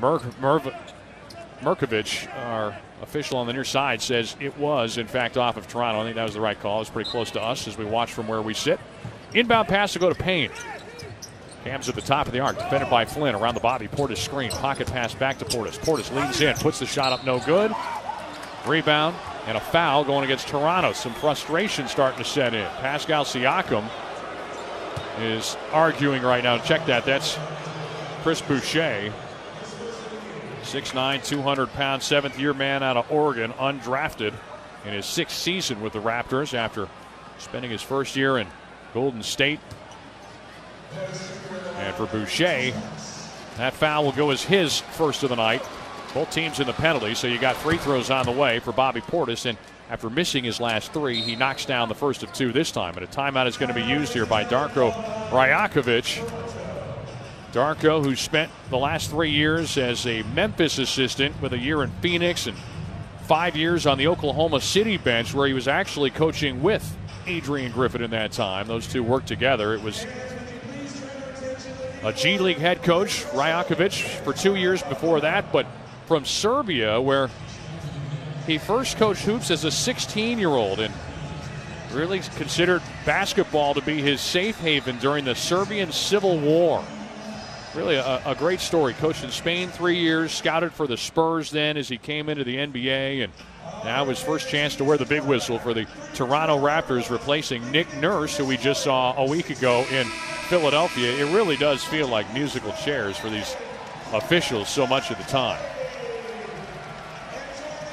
Merkovich, our official on the near side, says it was, in fact, off of Toronto. I think that was the right call. It was pretty close to us as we watch from where we sit. Inbound pass to go to Payne. Cam's at the top of the arc, defended by Flynn. Around the Bobby Portis screen. Pocket pass back to Portis. Portis leans in, puts the shot up, no good. Rebound and a foul going against Toronto. Some frustration starting to set in. Pascal Siakam is arguing right now. Check that. That's Chris Boucher. 6'9", 200-pound, 7th-year man out of Oregon, undrafted in his 6th season with the Raptors after spending his first year in Golden State. And for Boucher, that foul will go as his first of the night. Both teams in the penalty, so you got free throws on the way for Bobby Portis. And after missing his last 3, he knocks down the first of 2 this time. And a timeout is going to be used here by Darko Rajakovic. Darko, who spent the last 3 years as a Memphis assistant with a year in Phoenix and 5 years on the Oklahoma City bench, where he was actually coaching with Adrian Griffin in that time. Those two worked together. It was a G League head coach, Rajakovic, for 2 years before that, but from Serbia, where he first coached hoops as a 16-year-old and really considered basketball to be his safe haven during the Serbian Civil War. Really a great story. Coached in Spain 3 years, scouted for the Spurs then as he came into the NBA, and now his first chance to wear the big whistle for the Toronto Raptors, replacing Nick Nurse, who we just saw a week ago in Philadelphia. It really does feel like musical chairs for these officials so much of the time.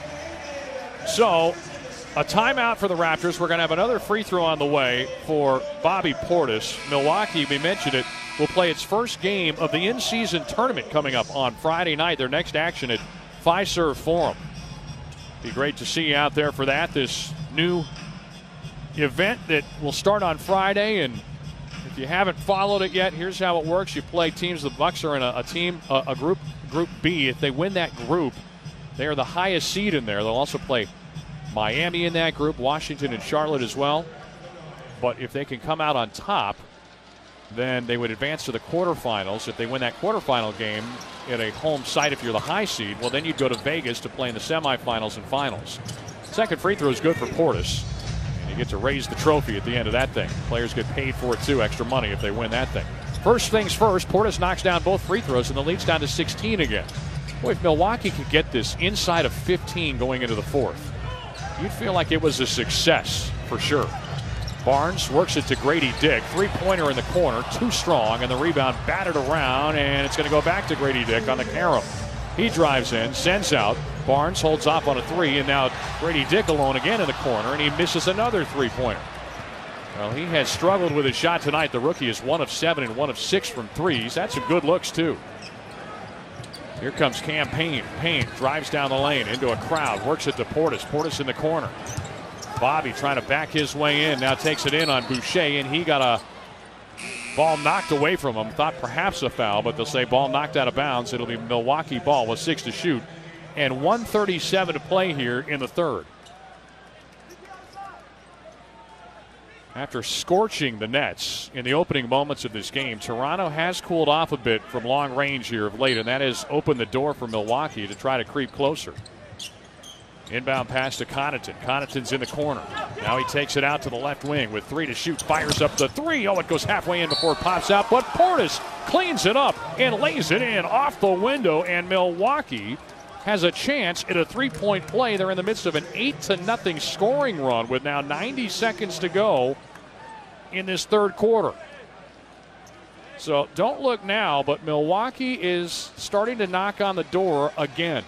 So a timeout for the Raptors. We're going to have another free throw on the way for Bobby Portis. Milwaukee, we mentioned it, will play its first game of the in-season tournament coming up on Friday night. Their next action at Fiserv Forum. Be great to see you out there for that. This new event that will start on Friday, and if you haven't followed it yet, here's how it works. You play teams. The Bucks are in a group B. If they win that group, they are the highest seed in there. They'll also play Miami in that group, Washington and Charlotte as well. But if they can come out on top, then they would advance to the quarterfinals. If they win that quarterfinal game at a home site, if you're the high seed, well, then you'd go to Vegas to play in the semifinals and finals. Second free throw is good for Portis. And you get to raise the trophy at the end of that thing. Players get paid for it, too, extra money if they win that thing. First things first, Portis knocks down both free throws, and the lead's down to 16 again. Boy, if Milwaukee could get this inside of 15 going into the fourth, you'd feel like it was a success for sure. Barnes works it to Grady Dick. Three-pointer in the corner, too strong, and the rebound batted around, and it's going to go back to Grady Dick on the carom. He drives in, sends out. Barnes holds off on a three, and now Grady Dick alone again in the corner, and he misses another three-pointer. Well, he has struggled with his shot tonight. The rookie is 1 of 7 and 1 of 6 from threes. That's some good looks, too. Here comes Cam Payne. Payne drives down the lane into a crowd, works it to Portis. Portis in the corner. Bobby trying to back his way in, now takes it in on Boucher, and he got a ball knocked away from him. Thought perhaps a foul, but they'll say ball knocked out of bounds. It'll be Milwaukee ball with 6 to shoot, and 1:37 to play here in the third. After scorching the Nets in the opening moments of this game, Toronto has cooled off a bit from long range here of late, and that has opened the door for Milwaukee to try to creep closer. Inbound pass to Connaughton. Connaughton's in the corner. Now he takes it out to the left wing with 3 to shoot. Fires up the 3. Oh, it goes halfway in before it pops out, but Portis cleans it up and lays it in off the window, and Milwaukee has a chance at a three-point play. They're in the midst of an 8-0 scoring run with now 90 seconds to go in this third quarter. So don't look now, but Milwaukee is starting to knock on the door again.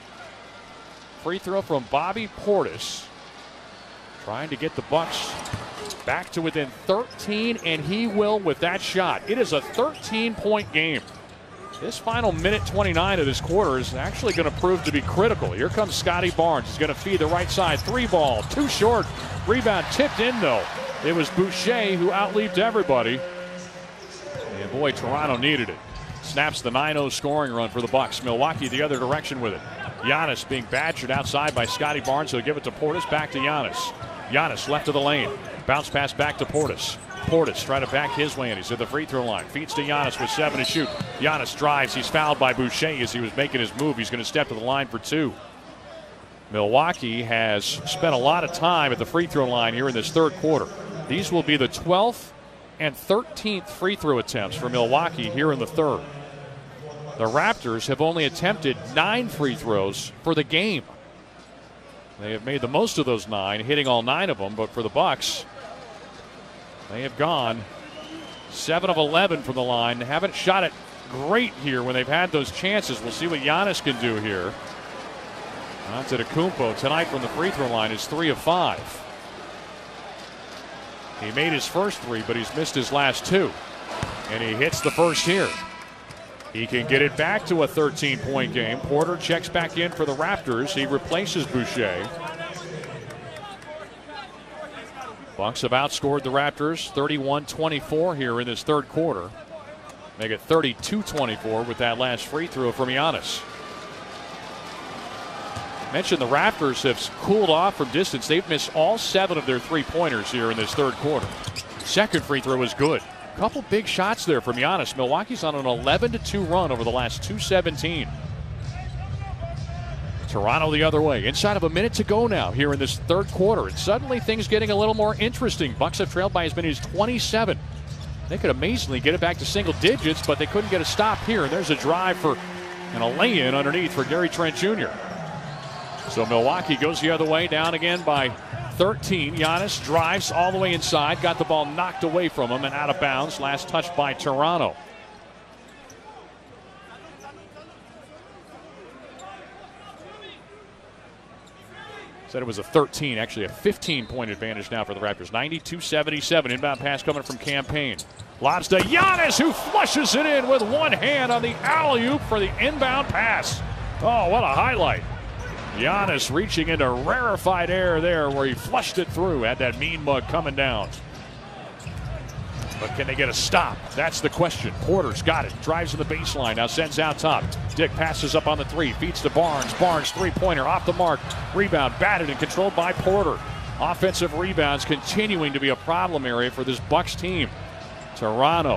Free throw from Bobby Portis, trying to get the Bucks back to within 13, and he will with that shot. It is a 13-point game. This final minute 29 of this quarter is actually going to prove to be critical. Here comes Scotty Barnes. He's going to feed the right side. 3 ball, too short. Rebound tipped in, though. It was Boucher who outleaped everybody. And boy, Toronto needed it. Snaps the 9-0 scoring run for the Bucks. Milwaukee the other direction with it. Giannis being badgered outside by Scotty Barnes. He'll give it to Portis. Back to Giannis. Giannis left of the lane. Bounce pass back to Portis. Portis trying to back his way in. He's at the free throw line. Feeds to Giannis with 7 to shoot. Giannis drives. He's fouled by Boucher as he was making his move. He's going to step to the line for 2. Milwaukee has spent a lot of time at the free throw line here in this third quarter. These will be the 12th and 13th free throw attempts for Milwaukee here in the third. The Raptors have only attempted 9 free throws for the game. They have made the most of those 9, hitting all 9 of them, but for the Bucks, they have gone 7 of 11 from the line. They haven't shot it great here when they've had those chances. We'll see what Giannis can do here. Antetokounmpo tonight from the free throw line is 3 of 5. He made his first 3, but he's missed his last 2. And he hits the first here. He can get it back to a 13-point game. Porter checks back in for the Raptors. He replaces Boucher. Bucks have outscored the Raptors 31-24 here in this third quarter. Make it 32-24 with that last free throw from Giannis. Mentioned the Raptors have cooled off from distance. They've missed all 7 of their three-pointers here in this third quarter. Second free throw is good. Couple big shots there from Giannis. Milwaukee's on an 11-2 run over the last 2:17. Toronto the other way. Inside of a minute to go now here in this third quarter. And suddenly things getting a little more interesting. Bucks have trailed by as many as 27. They could amazingly get it back to single digits, but they couldn't get a stop here. And there's a drive for and a lay-in underneath for Gary Trent Jr. So Milwaukee goes the other way, down again by 13. Giannis drives all the way inside, got the ball knocked away from him and out of bounds. Last touch by Toronto. Said it was a 13, actually a 15-point advantage now for the Raptors. 92-77. Inbound pass coming from Campaign. Lobs to Giannis, who flushes it in with one hand on the alley-oop for the inbound pass. Oh, what a highlight. Giannis reaching into rarefied air there where he flushed it through. Had that mean mug coming down. But can they get a stop? That's the question. Porter's got it. Drives to the baseline. Now sends out top. Dick passes up on the three. Feeds to Barnes. Barnes three-pointer off the mark. Rebound batted and controlled by Porter. Offensive rebounds continuing to be a problem area for this Bucks team. Toronto